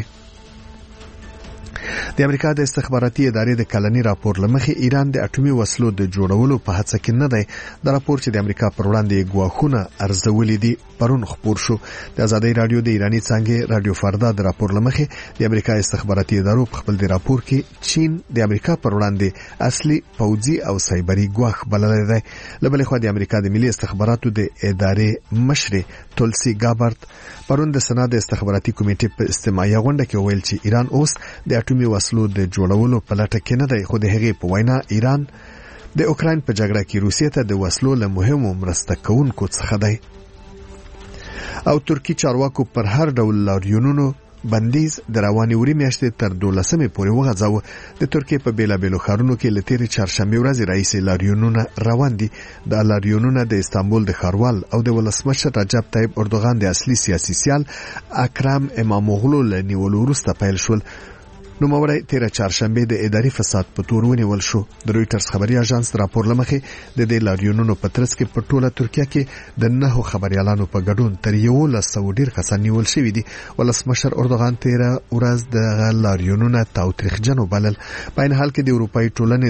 د امریکا د استخباراتي ادارې د کلنی راپور لمخې ایران د اټومي وسلو د جوړولو په هڅه کې نه دی. د راپور چې د امریکا پر وړاندې ګواښونه ارزولې دي پرون خبر شو. د آزادۍ راډیو د ایرانی څنګه رادیو فردا د راپور لمخې د امریکا استخباراتي ادارو په خپل د راپور کې چین د امریکا پر وړاندې اصلي پوځي او سایبري ګواښ بللی دی. له بلې خوا د امریکا د ملي استخباراتو د ادارې مشر تولسی ګابرت پرون د سنا د استخباراتي کمیټې په استماعي غونډه کې ویل چې ایران اوس د اټومي وسلو د جوړولو په لټه کې نه دی، خو د هغې په وینا ایران د اوکراین په جګړه کې روسیې ته د وسلو له مهمو مرسته کوونکو څخه دی. او ترکی چارواکو پر هر ډول لاریونونو بندیز د رواني وري میاشتې تر 12مې پورې وغځاوه. د ترکیې په بیلابیلو ښارونو کې له تېرې چهارشنبې ورځې راهیسې لاریونونه روان دي. دا لاریونونه د استانبول د ښاروال او د ولسمشر رجب طیب اردوغان د اصلي سیاسي سیال اکرم اماموغلو له نیولو وروسته پیل شول. نوموړی تېره چهارشنبې د اداري فساد په تور ونیول شو. د رویټرز خبري اژانس راپور لمخې د دې لاریونونو په ترڅ کې په ټوله ترکیه کې د 9 خبريالانو په ګډون تر 1100 ډیر کسان نیول شوي دي. ولسمشر اردوغان تېره ورځ د لاریونونو تاوتریخجن وبلل. په عین حال کې د اروپאי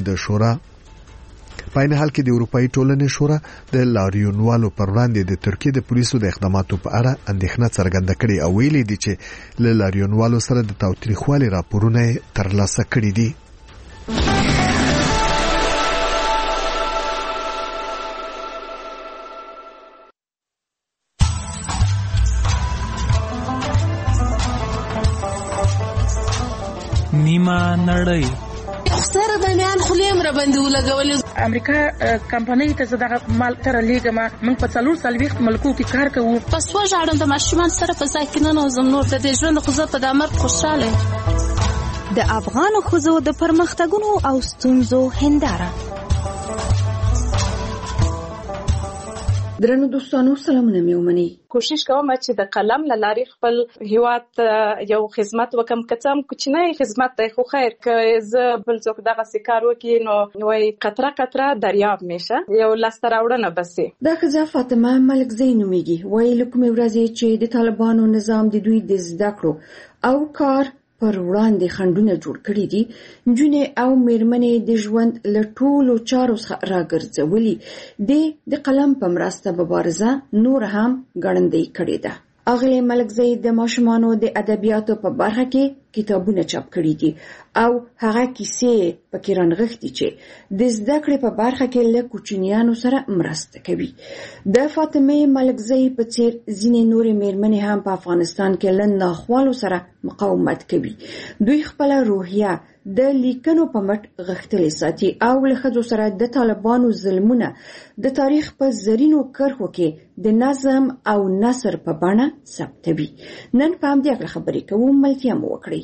ټولنې شورا د لاریونوالو پر وړاندې د ترکیې د پولیسو د اقداماتو په اړه اندېښنه څرګنده کړې او ویلي دي چې له لاریونوالو سره د تاوتریخوالي راپورونه ترلاسه کړي دي. نیمه نړۍ سره د میان خلیم را باندې ولګولې. امریکا کمپنۍ ته زداغه مال تر لیګه موږ په 4 ملکو کې کار کوو. پس وژاړم د ماشومان سره په ځای کې نه نوزم نور د دې ژوند خو زه په دمر خوشاله. د افغان ښځو د پرمختګونو او ستونزو هنداره درنو دوستانو سلامونه مې ومني. کوشش کوم چې د قلم له لارې خپل هیواد یو خدمت وکم، کڅم کوچنی خدمت دی خو خیر که زه بل څوک دغه سکار وکي نو وای قطره قطره دریاب میشه یو لاسته راوړنه بسې. دا ښځه فاطمه ملکزی نومیږي. وایي له کومې ورځې چې د طالبانو نظام د دوی د زده کړو او کار پر وړاندې خنډونه جوړ کړي دي، نجونې او میرمنې د ژوند له ټولو چارو څخه راګرځولي د قلم په مرسته مبارزه نور هم ګړندۍ کړې ده. اغلې ملکزی د ماشومانو د ادبیاتو په برخه کې کتابونه چاپ کړي دي او هغه کیسې پکې رانغښتي چې د زده کړې په برخه کې له کوچنیانو سره مرسته کوي. د فاطمه ملکزی په څیر ځینې نورې میرمنې هم په افغانستان کې له ناخوالو سره مقاومت کوي. دوی خپل روحیه د لیکنو په مټ غښتلې ساتي او له ښځو سره د طالبانو ظلمونه د تاریخ په زرینو کرښو کې د نظم او نثر په بڼه ثبتوي. نن په همدې اړه خبرې کوو، ملتیا مو وکړئ.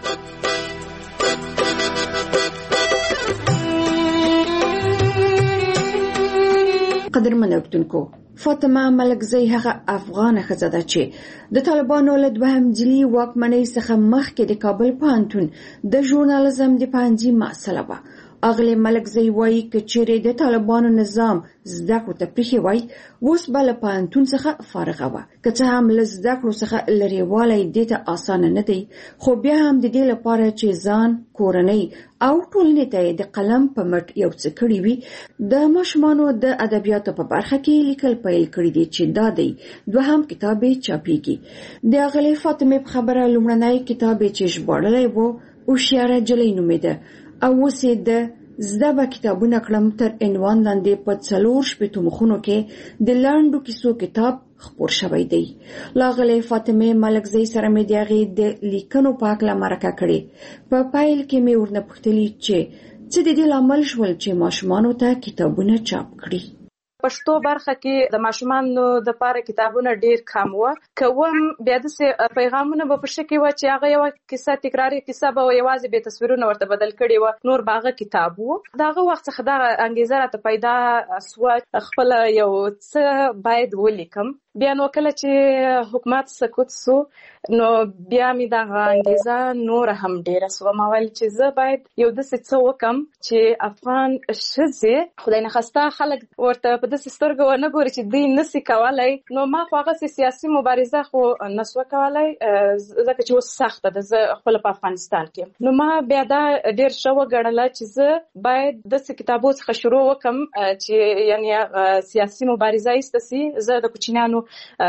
قدرمن اوریدونکو، فاطمه ملکزی هغه افغانه ښځه ده چې د طالبانو له دوهم ځلي واکمنۍ څخه مخکې د کابل پوهنتون د ژورنالیزم د پوهنځي محصله وه. اغلې ملکزی وایي که چیرې د طالبانو نظام زده کړو ته پریښی وای اوس به له پوهنتون څخه فارغه وه. که څه هم له زده کړو څخه لرېوالی دې ته اسانه نه دی، خو بیا هم د دې لپاره چې ځان، کورنۍ او ټولنې ته د قلم په مټ یو څه کړي وي، د ماشومانو د ادبیاتو په برخه کې لیکل پیل کړي دي چې دا دی دوهم کتاب یې چاپیږي. د اغلې فاطمې په خبره لومړنی کتاب یې چې ژباړلی و هوښیاره نجلۍ نومېده او اوس یې د زده به کتابونه کړم تر عنوان لاندې په 4 مخونو کې د لنډو کیسو کتاب خپور شوی دی. لاغلې فاطمه ملکزی سره مې د هغې د لیکنو په هکله مرکه کړې. په پیل کې مې ورنه پوښتلي چې څه د دې لامل شول چې ماشومانو ته کتابونه چاپ کړي. پښتو برخه کې د ماشومانو د پاره کتابونه ډیر کم و، کوم بیا د پیغامونه په پښه کې و چې هغه یو کیسه تکراری کیسه به یوازې به تصویرونه ورته بدل کړي و، نور باغه کتاب و. داغه وخت څخه دا انګیزه راته پیدا سو خپل یو څه باید ولیکم. بیا نو کله چې حکومت سکوت سو نو بیا می دا انګیزه نور هم ډیره سو. ما ویل چې زه باید یو داسې څه وکم چې افغان ښځې خدای نه خواسته خلک ورته په داسې سترګو ونه ګوري چې دوی نسي کولای. نو ما خو هغه سیاسي مبارزه خو نسو کولای ځکه چې اوس سخته ده، زه خپل په افغانستان کې. نو ما بیا دا ډیر ښه وګڼله چې زه باید داسې کتابو څخه شروع وکم چې یعنی سیاسي مبارزه ایستسي. زه د کوچنیانو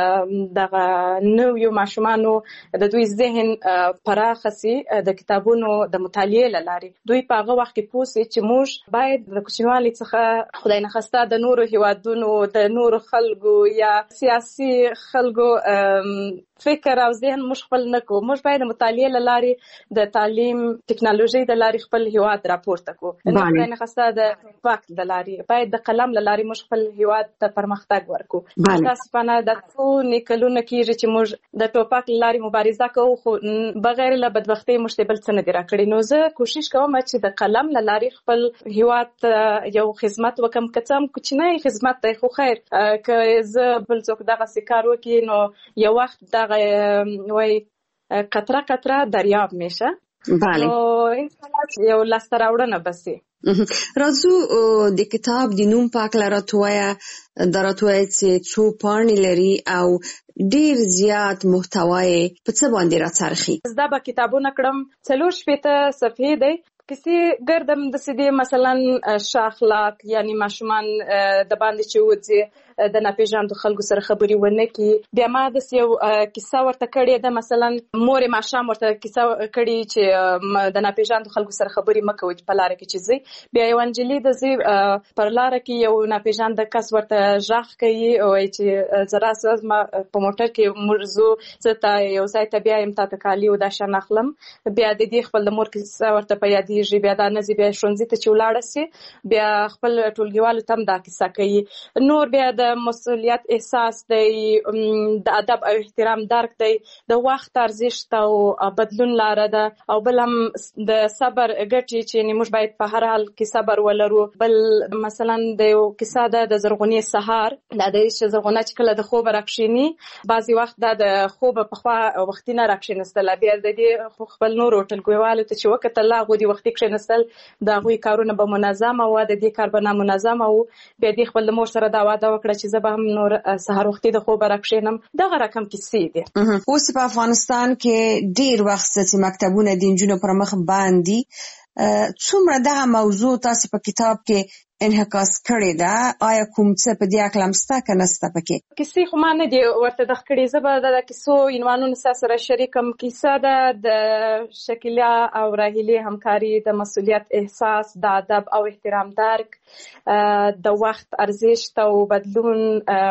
دغه نویو ماشومانو د دوی ذهن پراخه سي د کتابونو د مطالعې له لارې. دوی په هغه وخت کې پوه سي چې موږ باید د کوچنیوالي څخه خدای نه خواسته د نورو هیوادونو د نورو خلکو یا سیاسي خلکو فکر او ذهن موږ خپل نه کوو. موږ باید د مطالعې له لارې د تعلیم ټکنالوژي د لارې خپل هیواد راپورته کوو. خدای نه خواسته د وخت د لارې باید د قلم له لارې موږ خپل هیواد ته پرمختګ ورکو. متاسفانه د څو نکلونه کېږي چې موږ د ټوپک له لارې مبارزه کوو خو بغیر له بدبختۍ موږ ته بل څه نه دي راکړي. نو زه کوشش کوم چې د قلم له لارې خپل هیواد ته یو خدمت وکم، که څه هم کوچنی خدمت دی خو خیر که زه بل څوک دغسې کار وکړي نو یو وخت دغه وای قطره قطره دریاب میشه. بله. نو انشاءالله یو لاسته راوړنه بسي. راځو د کتاب د نوم په هکله راته ووایه. دا راته ووایه چې څو پاڼې لري او ډیر زیات محتوا یې په څه باندې راڅرخي. زه به کتابونه کړم 4 صفحې دی. کسی گردم دسی دی مثلا شاخلاق یعنی ماشومان د باندې چې وځي د ناپېژاندو خلکو سره خبرې ونه کړي. بیا ما داسې یو کیسه ورته کړې ده، مثلا مورې ماښام ورته کیسه کړې چې د ناپېژاندو خلکو سره خبرې مه کوئ په لاره کې چې ځئ. بیا یو نجلۍ د ځي پر لاره کې یو ناپېژانده کس ورته غږ کوي وایي چې زه راسه زما په موټر کې موږ ځو، زه تا یو ځای ته بیایم تا ته کالي او دا شیان اخلم. بیا د دې خپل د مور کیسه ورته په یادېږي پوهیږي بیا دا نزي بیا ښوونځي ته چې ولاړه سي بیا خپل ټولګیوالو ته هم دا کیسه کوي. نور بیا د مسؤلیت احساس دی، د ادب او احترام درک دی، د وخت ارزښت او بدلون لاره ده، او بل هم د صبر ګټې چې موږ باید په هر حال کې صبر ولرو. بل مثلا د یو کیسه ده د زرغونې سهار، دا د چې زرغونه چې کله د خوب راکښیني بعضي وخت دا د خوب په خوا وختي نه راکښینستله، بیا د دې خپل نورو ټولګیوالو ته چې وکتل هغوی د وختي کښېنستل د هغوی کارونه به منظمه وه، د دې کار به نامنظمه و. بیا دې خپل د مور سره دا وعده وکړه چې زه به هم نور سهار وختي د خوبه راکښېنم. دغه رقم کیسې دي. اوس په افغانستان کې ډیر وخت چې مکتبونه د نجونو پر مخ باندې څومره دغه موضوع تاسو په کتاب کې انعکاس کړی ده؟ آیا کوم څه په دې اړه لمسته که نسته پکې؟ کیسې خو ما نه دي ورته دغه کړي، زه به د کیسو عنوانونه سره شریکم. کیسه ده د شکیلا او راهیلې همکاري، د مسؤلیت احساس، د ادب او احترام درک، د وخت ارزښت او بدلون،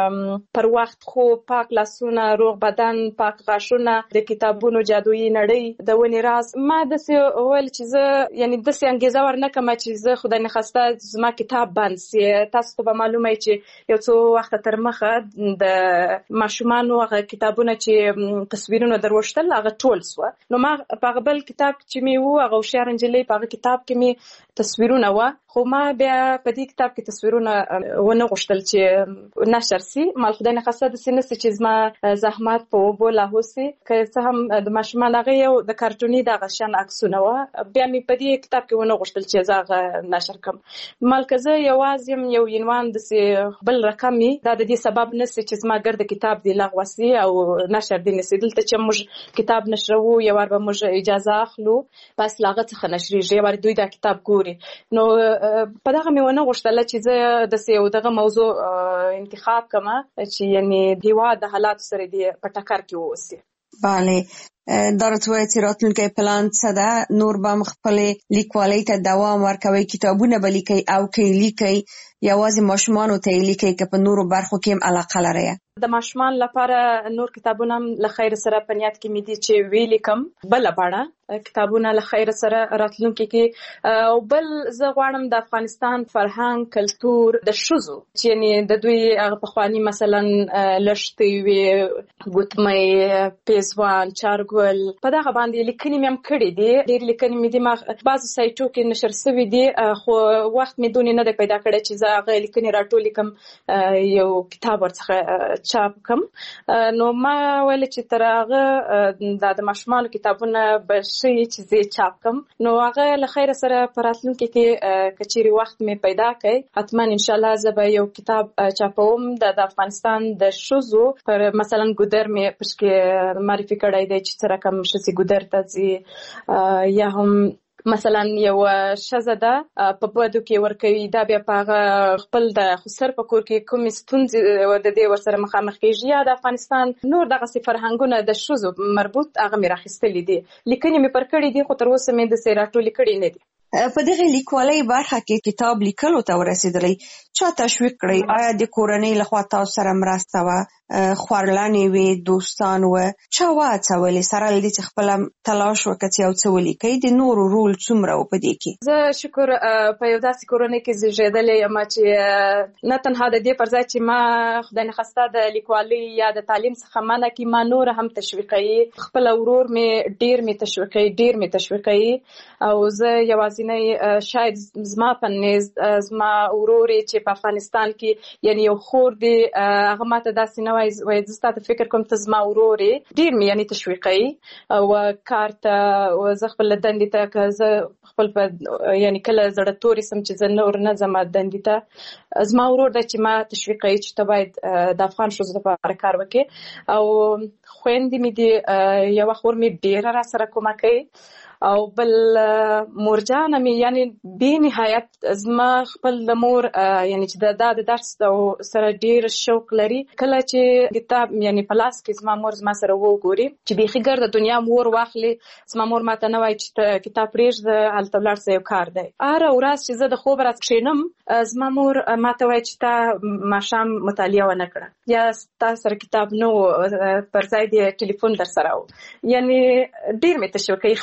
پر وخت خوب، پاک لاسونه، روغ بدن، پاک غاښونه، د کتابونو جادویي نړۍ، د ونې راز. ما داسې ویل چې زه یعنی داسې انګیزه ورنکړم چې زه خدای نخواسته زما کتاب بند سي. تاسو ته به معلومه چې یو څو وخت تر مخه د ماشومانو هغه کتابونه چې تصویرونه دروښتل هغه ټول سوه، نو ما په هغه بل کتاب چې مې و هغه هوښیاره نجلۍ په هغه کتاب کې مې تصویرونه وه، خو ما بیا په دې کتاب کې تصویرونه ونه غوښتل چې نشر سي. ما خدای نخواسته داسې نه سي چې زما زحمت په اوبو لاهو سي، که څه هم د ماشومان هغه یو د کارټوني دغه شان عکسونه وه، بیا مې په دې کتاب کې ونه غوښتل چې زه هغه نشر کړم. مالکه زه یوازې یم یو عنوان داسې بل رقم وي، دا د دې سبب نه سي چې زما ګرد کتاب دې لغوه سي او نشر دې نه سي. دلته چې موږ کتاب نشروو یو وار به موږ اجازه اخلو، بس له هغه څخه نشریږي، یو وار دوی دا کتاب ګوري. نو په دغه مې ونه غوښتله چې زه داسې یو دغه موضوع انتخاب کړم چې یعنې د هېواد د حالاتو سره دې په ټکر کې واوسي. بله، دا راته وایه چې راتلونکی پلان څه ده؟ نور به هم خپلې لیکوالۍ ته دوام ورکوئ؟ کتابونه به لیکئ او که یې لیکئ یوازې ماشومانو ته یې لیکئ که په نورو برخو کې هم علاقه لرئ؟ د ماشومان لپاره نور کتابونه هم له خیر سره په نیت کې مې دي چې ولیکم بله بڼه کتابونه له خیر سره راتلونکي کې. او بل زه غواړم د افغانستان فرهنګ، کلتور، د ښځو چې یعنې د دوی هغه پخواني مثلا لښتې وې، ګوتمۍ، پیزوان، چارګل، په دغه باندې لیکنې مې هم کړي دي. ډېرې لیکنې مې دي، ما بعضو سایټو کې نشر سوي دي، خو وخت مې دونې نه دی پیدا کړی چې زه هغه لیکنې راټولې کړم یو کتاب ورڅخه چاپ کم. نو ما ویل چې تر هغه د ماشومانو کتابونه به شي چې زه چاپ کم، نو هغه له خیر سره په راتلونکي کې که چیرې وخت مې پیدا کړي حتما انشاءالله زه به یو کتاب چاپوم د افغانستان د ښځو پر مثلا ګودر مې پشکې معرفي کړی دی چې څه رقم ښځې ګودر ته ځي، یا هم مثلا یو ښځه ده په بدو کې ورکوي، دا بیا په هغه خپل د خسر په کور کې کومې ستونزې د دې ورسره مخامخ کېږي، یا د افغانستان نور دغسې فرهنګونه د ښځو مربوط هغه مې راخیستلي دي. لیکنې مې پر کړي دي خو تر اوسه مې داسې راټولې کړي نه دي. په دغه لیکوالۍ برخه کې کتاب لیکلو ته ورسېدلی چا تشویق کړی؟ آیا د کورنۍ لخوا تاسو سره مرسته وه؟ خورلنې وې، دوستان وه؟ چا وهڅولې سره له دې چې خپله تلاش وکړه چې یو څه ولیکئ؟ د نورو رول څومره و په دې کې؟ زه شکر په یو داسې کورنۍ کې زیږېدلې یم چې نه تنها د دې پر ځای چې ما خدای نخواسته د لیکوالۍ یا د تعلیم څخه منع کړي، ما نور هم تشویقوي. خپله ورور مې ډېر مې تشویقوي او زه یوازې شاید زما په نیز زما ورور چې په افغانستان کې یعنی یو خور دی، هغه ماته داسې نه وایي زه ستا ته فکر کوم ته زما ورور یې، ډېر مې یعنی تشویقوي. او کار ته زه خپل دندې ته که زه خپل په یعنی کله زړه تورې سم چې زه نور نه ځم دندې ته، زما ورور دی چې ما تشویقوي چې ته باید د افغان ښځو لپاره کار وکړې. او خویندې مې دي، یوه خور مې ډېره را سره کومک کوي، او بل مورجانه مې یعنی بې نهایت زما خپل د مور یعنی چې د درس سره ډېر شوق لري. کله چې کتاب یعنی په لاس کې زما مور زما سره وګوري چې بیخي ګرده دنیا مور واخلي، زما مور ماته نه وایي چې کتاب پرېږده هلته ولاړ څه یو کار دی. هره ورځ چې زه د خوب راز کښېنم زما مور ماته وایي چې تا ماښام مطالعه ونه کړه یا تا سره کتاب نه و، پر ځای د ټلیفون در سره و. یعنی ډېر مې تشویقوي. خپل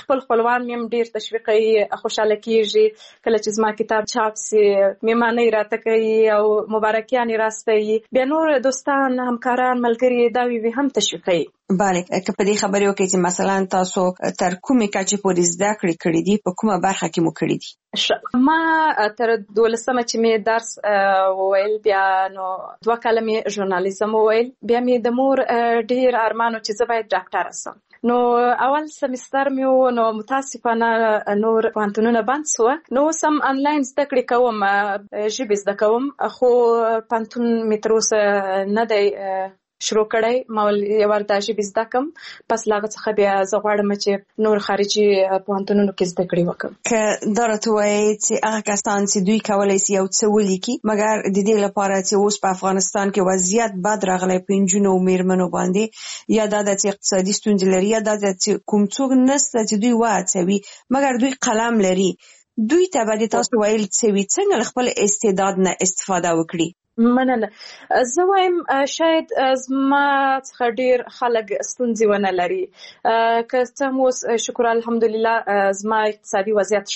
خپلوان مې ډېر تشویقوي، خوشحاله کېږي کله چې زما کتاب چاپ سي، میمانۍ راته کوي او مبارکیانې راستوي. بیا نور دوستان، همکاران، ملګري دا وي هم تشویقوي. بله، که په دې خبرې وکړئ چې مثلا تاسو تر کومې کچې پورې زده کړې کړې دي، په کومه برخه کې مو کړې دي؟ ما تر 12مه چې مې درس وویل، بیا نو 2 کاله مې ژورنالیزم وویل، بیا مې د مور ډېر ارمان و چې زه باید ډاکټره سم. نو اول سمستر مې و، نو متاسفانه نور پوهنتونونه بند سوه. نو اوس هم انلاین زده کړې کوم، ژبې زده کوم، خو پوهنتون مې تر اوسه نه دی شروع کړی. ما یو ور د ژبې زده کوم، پس له هغه څخه بیا زه غواړم چې نور خارجي پوهنتونونو کې زده کړې وکړم. که دا راته وایي چې هغه کسان چې دوی کولی شي یو څه ولیکي، مګر د دې لپاره چې اوس په افغانستان کې وضعیت بد راغلی په نجونو او میرمنو باندې، یا دا ده چې اقتصادي ستونزې لري، یا دا ده چې کوم څوک نشته چې دوی وهڅوي مګر دوی قلم لري، دوی ته به تاسو ویل څه وي څنګه له خپل استعداد نه استفاده وکړي؟ مننه. زه وایم شاید زما څخه ډیر خلک ستونزې ونه لري. که څه هم اوس شکر الحمدلله زما اقتصادي وضعیت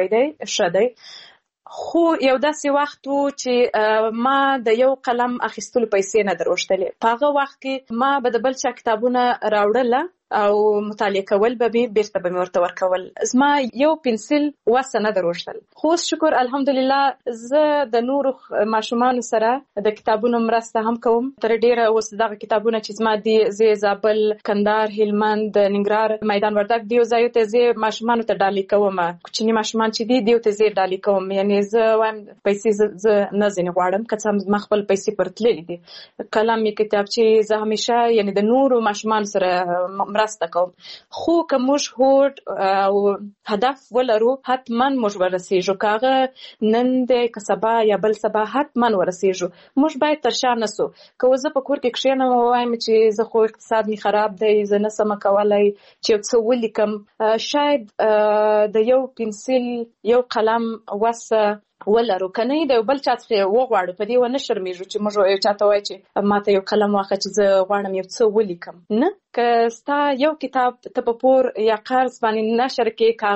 ښه دی، خو یو داسې وخت و چې ما د یو قلم اخیستلو پیسې نه دروښتلې. په هغه وخت کې ما به د بل چا کتابونه راوړله او مطالعه کول به مې بیرته به مې ورته ورکول. زما یو پنسل وسه نه دروښتل. خو اوس شکر الحمدلله زه د نورو ماشومانو سره د کتابونو مرسته هم کوم. تر ډیره اوس دغه کتابونه چې زما دي، زه زابل، کندهار، هلمند، ننګرهار، میدان وردګ دیو ځایو ته زه ماشومانو ته ډالۍ کوم. کوچني ماشومان چې دي دیو ته زه ډالۍ کوم. یعنی زه وایم پیسې زه نه ځینې غواړم، که څه هم ما خپل پیسې پر تللې دي. قلم یې کتابچې زه همیشه یعنی د نورو ماشومانو سره مرسته کوم. خو که موږ هوډ او هدف ولرو حتما موږ ورسېږو. که هغه نن دی که سبا یا بل سبا حتما ورسېږو. موږ باید تر شا نسو. که زه په کور کې کښېنم او وایم چې زه خو اقتصاد مې خراب دی، زه نسم کولی چې یو څه ولیکم، شاید د یو پنسل یو قلم وسه ولرو، که نه د یو بل چا څخه وغواړو. په دې ونه شرمېږو چې موږ یو چا ته وایو چې ما ته یو قلم واخله چې زه غواړم یو څه ولیکم. نه، که ستا یو کتاب ته په پور یا قرض باندې نشر کې، که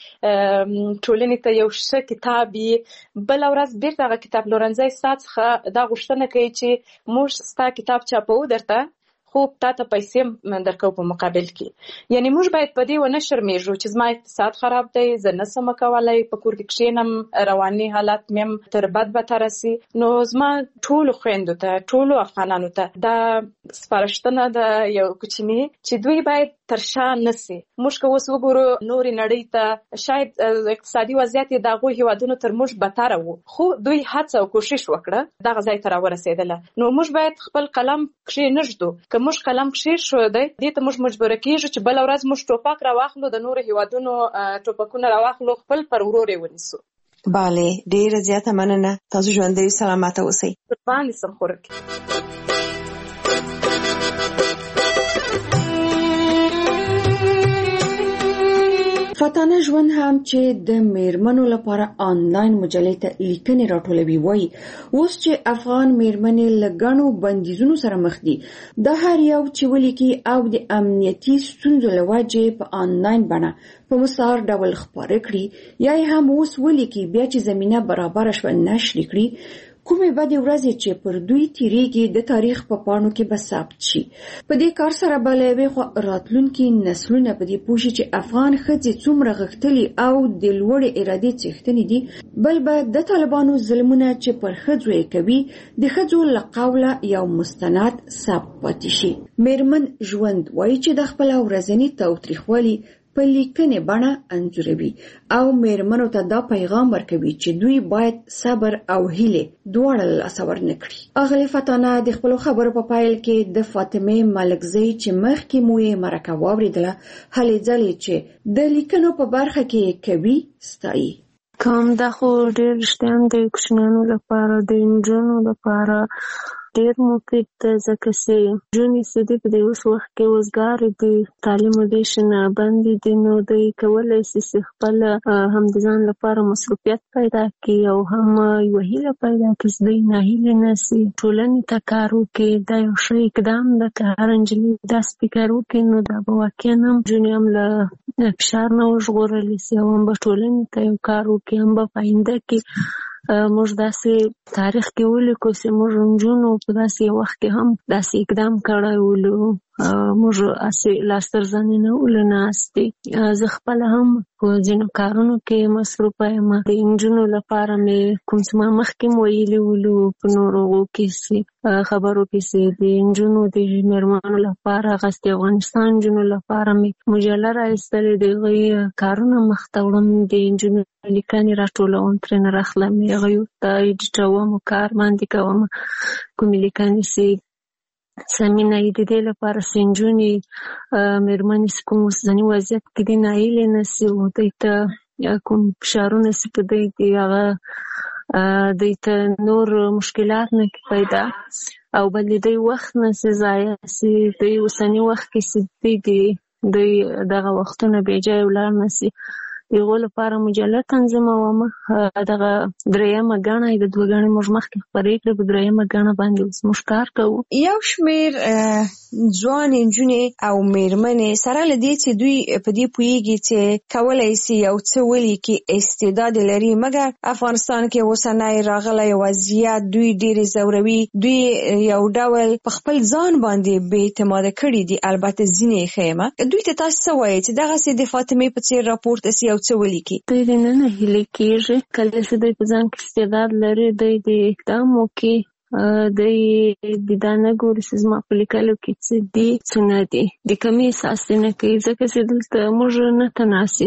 هغه ټولنې ته یو ښه کتاب وي، بله ورځ بیرته هغه کتاب پلورنځی ستا څخه دا غوښتنه کوي چې موږ ستا کتاب چاپوو درته، خو تا ته پیسې درکو په مقابل کې. یعنی موږ باید په دې ونه شرمېږو چې زما اقتصاد خراب دی، زه نسم کولی په کور کې کښېنم، رواني حالت مې هم تر بد بدتره سي. نو زما ټولو خویندو ته، ټولو افغانانو ته دا سپارښتنه ده یو کوچني، چې دوی باید تر شا نسي. موږ که اوس وګورو نورې نړۍ ته، شاید اقتصادي وضعیت یې د هغو هېوادونو تر موږ بدتره و، خو دوی هڅه او کوشش وکړه دغه ځای ته راورسېدله. نو موږ باید خپل قلم کښېنږدو. که موږ قلم کښېښودی، دې ته موږ مجبوره کېږو چې بله ورځ موږ ټوپک راواخلو، د نورو هېوادونو ټوپکونه راواخلو، خپل پر ورور یې ونیسو. بله، ډېره زیاته مننه. تاسو ژوندی سلامته اوسئ. قربان دې سم خورکې. فاتانه ژوند هم چې د میرمنو لپاره آنلاین مجلې ته لیکنې راټولوي وایي اوس چې افغان میرمنې له ګڼو بندیزونو سره مخ دي، د هر یو چې ولیکي او د امنیتي ستونزو له وجې په آنلاین بڼه په مستعار ډول خپاره کړي، یا هم اوس ولیکي بیا چې زمینه برابره شوه نشر کړي، کومې بدې ورځې چې پر دوی تیریږي د تاریخ په پاڼو کې به ثبت شي. په دې کار سره به له یوې خوا راتلونکي نسلونه په دې پوه شي چې افغان ښځې څومره غښتلي او د لوړې ارادې څښتنې دي، بل به د طالبانو ظلمونه چې پر ښځو یې کوي د ښځو له قوله یو مستند ثبت پاتې شي. میرمن ژوند وایي چې د خپل ورځني تاوتریخوالي په لیکنې بڼه انځوروي او میرمنو ته دا پیغام ورکوي چې دوی باید صبر او هیلې دواړه له لاسه ورنه کړي. اغلې فتانه د خپلو خبرو په پیل کې د فاطمې ملکزۍ چې مخکې مو یې مرکه واورېدله هلې ځلې چې د لیکنو په برخه کې کوي ستایي. کوم دا خو ډېر رښتیا د کوچنیانو لپاره، د نجونو لپاره ډېر مفید ده، ځکه چې نجونې چې دي په دې اوس وخت کې وزګارې دي، تعلیم ډېر شنه بندې دي، نو دوی کولی شي چې خپل هم د ځان لپاره مصروفیت پیدا کړي او هم یوه هیله پیدا کړي چې دوی ناهیلې نه شي، ټولنې ته کار وکړي. دا یو ښه اقدام ده. که هر نجلۍ داسې فکر وکړي نو دا به واقعا هم نجونې هم له فشار نه وژغورلی سي او هم به ټولنې ته یو کار وکړي، هم به په آینده کې موږ داسې تاریخ کې ولیکو چې موږ نجونو په داسې یو وخت کې هم داسې اقدام کړی ولو، موږ هسې لاس تر زنې نه ولو ناستې. زه خپله هم په ځینو کارونو کې مصروفه یم. د نجونو لپاره مې کوم څه ما مخکې م ویلي ولو په نورو خبرو کې چې د نجونو د مېرمنو لپاره هغسې د افغانستان نجونو لپاره مې مجله راایستلې، د هغوی کارونه مخته وړم، د نجونو لیکنې راټولوم، ترېنه راخلم، هغوی ورته ایډیټوم، کار باندې کوم. کومې لیکنې چې سمینه یې د دې لپاره چې نجونې مېرمنې چې کوم اوسني وضعیت کې دي نایلې نه سي، دوی ته کوم فشارونه چې په دوی دي هغه دوی ته نور مشکلات نه پیدا او بل د دوی وخت نه سي ضایع سي، دوی اوسني وخت کې چې دوی دغه وختونه بېجایه ولاړ نه سي. د هغو لپاره مجله تنظیموم. دغه درېیمه ګڼه د دوه ګڼې موږ مخکې خپرې کړې، په درېیمه ګڼه باندې اوس موږ کار کوو. یو شمېر ځوانې نجونې او مېرمنې سره له دې چې دوی په دې پوهېږي چې کولی سي یو څه ولیکي، استعداد لري، مګر افغانستان کې اوسنی راغلی وضعیت دوی ډېرې ځوروي، دوی یو ډول په خپل ځان باندې بې اعتماده کړي دي. البته ځینې یې ښه یم. دوی ته تاسو څه وایئ چې دغسې د فاطمې په څېر راپورته سي یو څه ولیکي؟ دوی د نه هیلې کېږي. کله چې دوی په ځان کې استعداد لري، دوی د اقدام وکړي، دوی د دا نه ګوري چې زما په لیکلو کې څه دي څه نه دي، د کمې احساس نه کوي، ځکه چې دلته موږ نه تناسي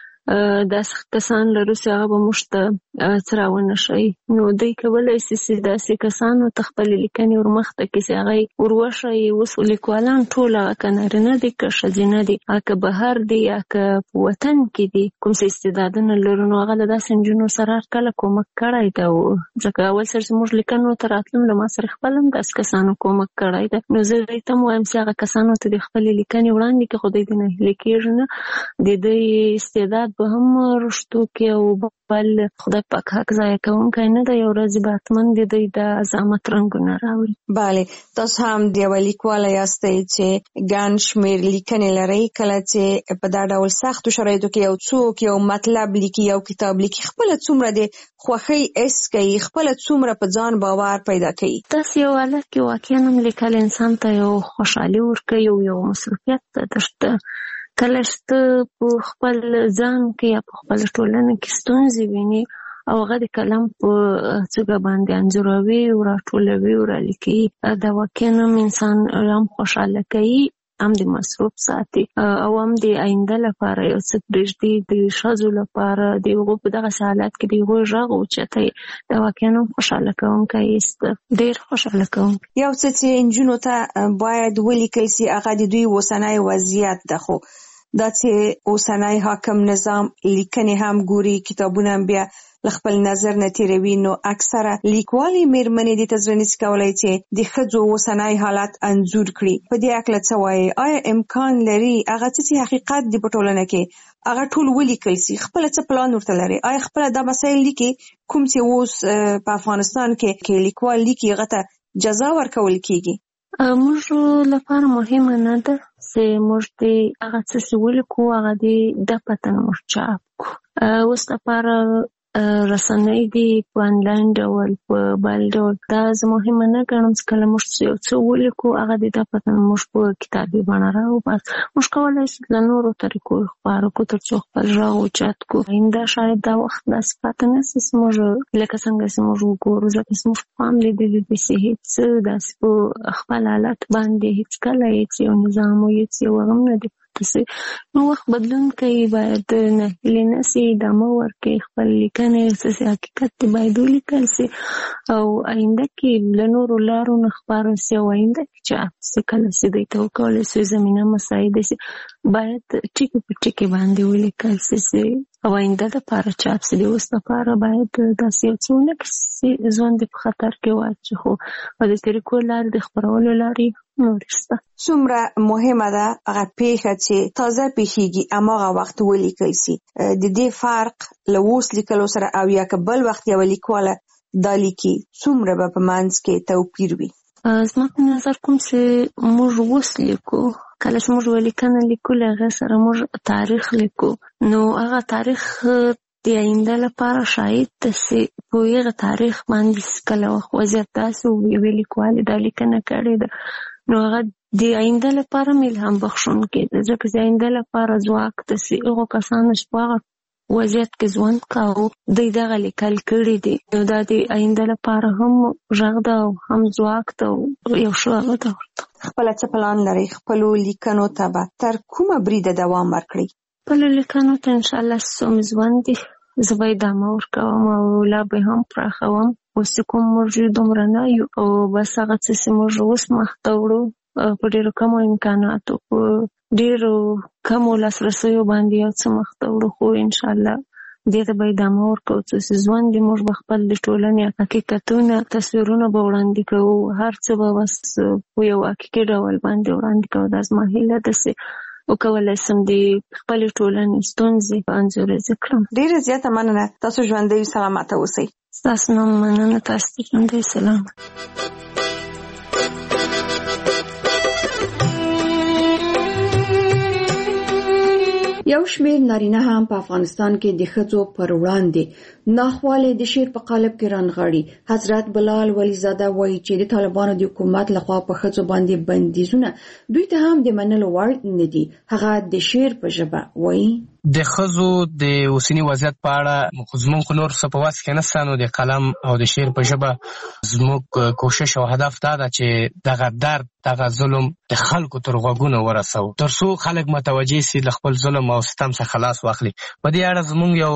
داسې کسان لرو چې هغه به موږ ته څه راونه ښیي. نو دوی کولی سي چې داسې کسانو ته خپلې لیکنې ورمخته کړي چې هغه یې وروښیي. اوس لیکوالان ټول هغه که نارینه دي که ښځینه دي، که بهر دي یا که په وطن کې دي، کوم څه استعدادونه لرو، نو هغه له داسې نجونو سره هرکله کومک کړی ده. ځکه اول سر چې موږ لیکنو ته راتلم، له ما سره خپل هم داسې کسانو کومک کړی ده. نو زه دوی ته هم وایم چې هغه کسانو ته د خپلې لیکنې وړاندې کړي، خو دوی د نهیلې کېږي نه، د دوی استعداد به هم رشتو کې او بل خدای پاک حق ضایع کوونکی نه دی. یو ورځ به حتما د دوی د عظمت رنګونه راوړي. بله، تاسو هم د یوه لیکواله یاستئ چې ګڼ شمېر لیکنې لرئ. کله چې په دا ډول سختو شرایطو کې یو څوک یو مطلب لیکي، یو کتاب لیکي، خپله څومره د خوښۍ حس کوي، خپله څومره په ځان باور پیدا کوي. داسې یو حالت کې واقعا هم لیکل انسان ته یو خوشحالي ورکوي او یو مصروفیت ته درته. کله چې ته په خپل ځان کې یا په خپله ټولنه کې ستونزې ویني او هغه د قلم په څوکه باندې انځوروي او راټولوي او رالیکي، دا واقعا هم انسان هم خوشحاله کوي، هم د مصروف ساتي او هم د آینده لپاره یو څه پرېږدي. د ښځو لپاره د هغو په دغسې حالت کې د هغوی غږ اوچتوي، دا واقعا هم خوشحاله کوونکی است، ډېر خوشحاله کوونکی. یو څه چې نجونو ته باید ولیکل سي هغه د دوی اوسنی وضعیت ده. خو دا چې اوسنی حاکم نظام لیکنې هم ګوري، کتابونه هم بیا له خپل نظر نه تېروي، نو اکثره لیکوالې مېرمنې دې ته زړه نشي کولی چې د ښځو اوسنی حالت انځور کړي. په دې هکله څه وایي؟ آیا امکان لري هغه څه چې حقیقت دی په ټولنه کې هغه ټول ولیکل سي؟ خپله څه پلان ورته لري؟ آیا خپله دا مسایل لیکي کوم چې اوس په افغانستان کې لیکوال لیکي هغه ته جزا ورکول کېږي؟ موږ لپاره مهمه نه ده چې موږ د هغه څه چې ولیکو هغه د پته موږ چاپ کړو. اوس لپاره رسنۍ دي په انلاین ډول، په بل ډول، دا زه مهمه نه ګڼم چې کله موږ یو څه ولیکو هغه د ده پته موږ په کتابي بڼه راوباسو. موږ کولی شو له نورو طریقو خپاره کړو تر څو خپل غږ اوچت کړو. آینده شاید دا وخت داسې پاته نه شي چې موږ لکه څنګه چې موږ وګورو، ځکه چې موږ په هم لیدلي دي چې هېڅ داسې په خپل حالت باندې هېڅکله هېڅ یو نظام او هېڅ یو هغه نه دی. نو وخت بدلون کوي، باید نهیلې نه سي، ادامه ورکړي، خپل لیکنې څه حقیقت دی باید ولیکل سي او آینده کې له نورو لارو نه خپاره سي او آینده کې چاپ سي. کله چې دوی ته وکولی سي زمینه مساعده سي، باید ټکي په ټکي باندې ولیکل سي او آینده دپاره چاپ سي. د اوس لپاره باید داسې یو څه ونه کړي چې ژوند یې په خطر کې واچي، خو په دې طریقو لارې د خپرولو لارې نورې شته. څومره مهمه ده هغه پیښه چې تازه پیښیږي هماغه وخت ولیکل سي. د دې فرق له اوس لیکلو سره او یا که بل وخت یوه لیکواله دا لیکي څومره به په منځ کې توپیر وي؟ زما په نظر کوم چې موږ اوس لیکو، کله چې موږ ولیکنه لیکو له هغې سره موږ تاریخ لیکو، نو هغه تاریخ د آینده لپاره شاید چې په هغه تاریخ باندې کله وخت وضعیت داسې و یوې لیکوالې دا لیکنه کړې ده، نو هغه د آینده لپاره مې الهام بخښونکی ده، ځکه چې د آینده لپاره ځواک ده چې هغو کسانو چې په هغه وضعیت کې ژوند کاوه دوی دغه لیکل کړي دي، نو دا د آینده لپاره هم غږ ده او هم ځواک ده او یو ښه هغه ده. خپله څه پلان لرئ خپلو لیکنو ته به تر کومه بریده دوام ورکړئ؟ خپلو لیکنو ته انشاءالله څوم ژوند دي زه به ادامه ورکوم او لا به هم پراخوم. اوس چې کوم موږ دومره نه یو او بس هغه څه چې موږ اوس مخته وړو په ډېرو کمو امکاناتو په ډېرو کمو لاسرسیو باندې یو څه مخته وړو، خو انشاءالله دې ته به ادامه ورکوو چې ژوند دې موږ به خپل د ټولنې حقیقتونه تصویرونه به وړاندې کوو، هر څه به بس په یو حقیقي ډول باندې وړاندې کوو. دا زما هیله ده چې وکولی سم د خپلې ټولنې ستونزې انځوریزې کړم. ډېره زیاته مننه، تاسو ژوندی سلامته اوسئ. ستاسو نه مننه، تاسو ته ژوندی سلامت. یو شمېر نارینه هم په افغانستان کې د ښځو پر وړاندې ناخوالې د شعر په قالب کې رانغاړي. حضرت بلال ولیزاده وایي چې د طالبانو د حکومت لخوا په ښځو باندې بندیزونه دوی ته هم د منلو وړ نه دي. هغه د شعر په ژبه وایي د ښځو د اوسني وضعیت په اړه زموږ خو نور څه په وس کې نشته، نو د قلم او د شعر په ژبه زموږ کوشش او هدف دا ده چې دغه درد دغه ظلم د خلکو تر غوږونو ورسوو تر څو خلک متوجه سي له خپل ظلم او ستم څخه خلاص واخلي. په دې اړه زموږ یو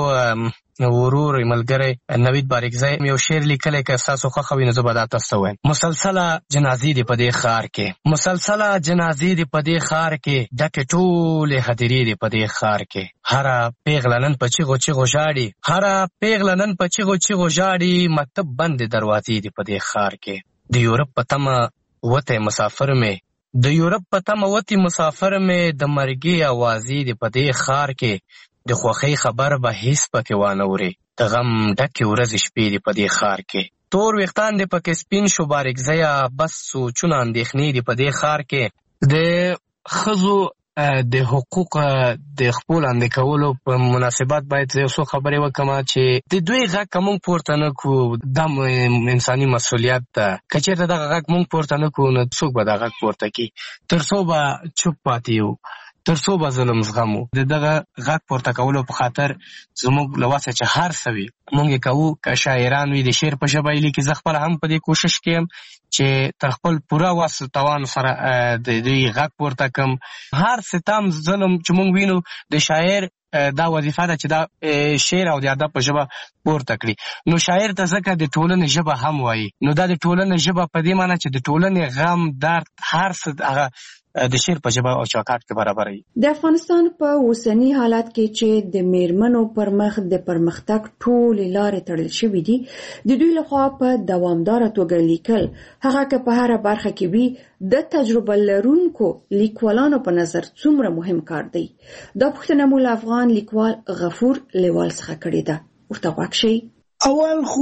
ورور ملګری نوید باریکزی یو شعر لیکلی که ستاسو خوښه وي نو زه به دا تاسو ته وایم. مسلسله جنازې دي په دې ښار کې، مسلسله جنازې دي په دې ښار کې، ډکې ټولې هدیرې دي په دې ښار کې، هره پیغله نن په چیغو چیغو ژاړي، هره پیغله نن په چیغو چیغو ژاړي، مکتب بندې دروازې دي په دې ښار کې. د یورپ په تمه وتی مسافر مې، د یورپ په تمه وتی مسافر مې، د مرګي اوازې دي په دې ښار کې، د خوښۍ خبر به هیڅ پکې وانه وري، د غم ډکې ورځې شپې دي په دې ښار کې. تور ویښتان دې پکې سپین شو باریکزیه، بس سوچونه اندېښنې دي په دې ښار کې. د ښځو د حقوق د خپل اندې کولو په مناسبت باید یو څو خبرې وکړم چې د دوی غږ که موږ پورته نه کړو دا انساني مسؤلیت ده. که چېرته دغه غږ موږ پورته نه کړو نو څوک به دا غږ پورته کړي؟ تر څو به چوپ پاتې یو، تر څو به ظلم زغمو. د دغه غږ پورته کولو په خاطر زموږ له وسه چې هر څه وي موږ یې کوو. که شاعران وي د شعر په ژبه یې لیکي، زه خپله هم په دې کوشش کې یم چې تر خپل پوره وس توان سره د دوی غږ پورته کړم. هر ستم ظلم چې موږ وینو د شاعر دا وظیفه ده چې دا شعر او د ادب په ژبه پورته کړي. نو شاعر ته ځکه د ټولنې ژبه هم وایي، نو دا د ټولنې ژبه په دې معنی چې د ټولنې غم درد هر څه هغه د شعر په ژبه او چوکاټ کې برابر وي. د افغانستان په اوسني حالت کې چې د میرمنو پر مخ د پرمختګ ټولې لارې تړل شوې دي، د دوی لخوا په دوامداره توګه لیکل، هغه که په هره برخه کې وي، د تجربه لرونکو لیکوالانو په نظر څومره مهم کار دی. دا پوښتنه مو له افغان لیکوال غفور لیوال څخه کړې ده. ورته غوږ شئ. اول خو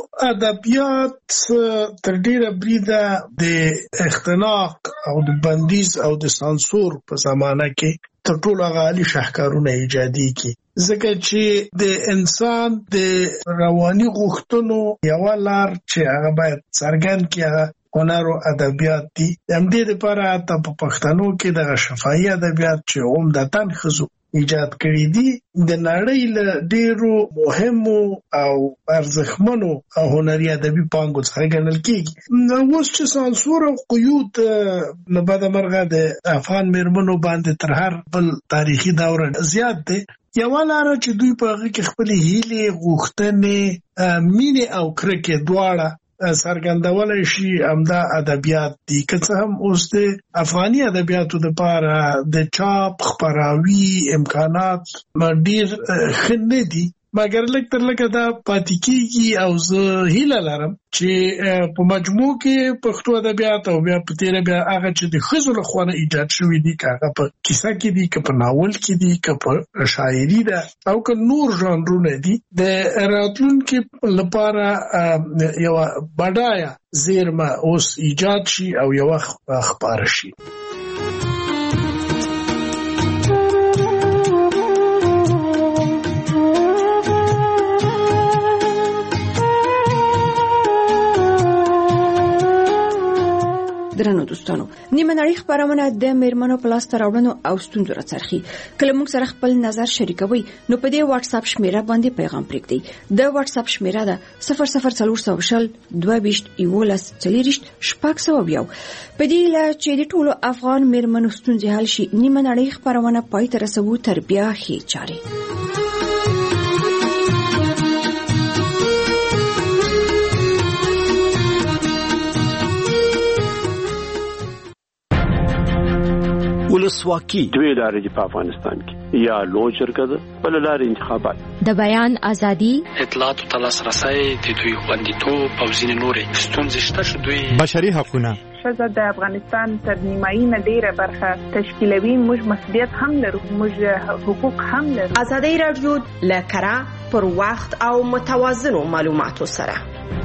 ادبیات تر ډیره بریده د اختناق او د بندیز او د سانسور په زمانه کې تر ټولو هغه عالي شاهکارونه ایجادي کی، ځکه چې د انسان د رواني غوښتنو یوه لار چې هغه باید څرګند کړي هغه هنر او ادبیات دي. د همدې دپاره حتی په پښتنو کې دغه شفاهي ادبیات چې عمدتاً ښځو ایجاد کړي دي د نړۍ له ډیرو مهمو او ارزښتمنو هنري ادبي پانګو څخه ګڼل کېږي. اوس چې سانسور او قیود له بده مرغه د افغان میرمنو باندې تر هر بل تاریخي دوره زیات دی، یوه لاره چې دوی په هغه کې خپلې هیلې، غوښتنې، مینې او کرکې دواړه څرګندولی شي همدا ادبیات دي. که څه هم اوس د افغاني ادبیاتو دپاره د چاپ، خپراوي امکانات ډېر ښه نه دي، مګر لږ تر لږه دا پاتې کیږي او زه هیله لرم چې په مجموع کې پښتو ادبیات او بیا په تیره بیا هغه چې د ښځو لخوا نه ایجاد شوي دي که هغه په کیسه کې دي که په ناول کې دي که په شاعري ده او که نور ژانرونه دي د راتلونکي لپاره یوه بډایه زیرمه اوس ایجاد شي او یوه خپاره شي. درنو دوستانو، نیمه نړۍ خپرونه د میرمنو په لاسته راوړنو او ستونزو راڅرخي. کله موږ سره خپل نظر شریکوي نو په دې واتس اپ شمیره باندې پیغام پرېږدئ. د واتس اپ شمیره ده 00420 22 11 40 600. په دې لا چې د ټولو افغان میرمنو ستونزې حل شي، نیمه نړۍ خپرونه پای ته رسوو تر بیا ښې چارې. ولسواکي دوی لارې دي په افغانستان کې، یا لوی جرګه ده بل لارې انتخابات، د بیان ازادي، اطلاعات او لاسرسي د دوی خوندیتوب او ځینې نورې ستونزې شته چې دوی بشري حقوقونه ښځه د افغانستان تر نیمایي نه ډیره برخه تشکیلوي. موږ مسؤلیت هم لرو، موږ حقوق هم لرو. ازادي راډیو له کره پر وخت او متوازنو معلوماتو سره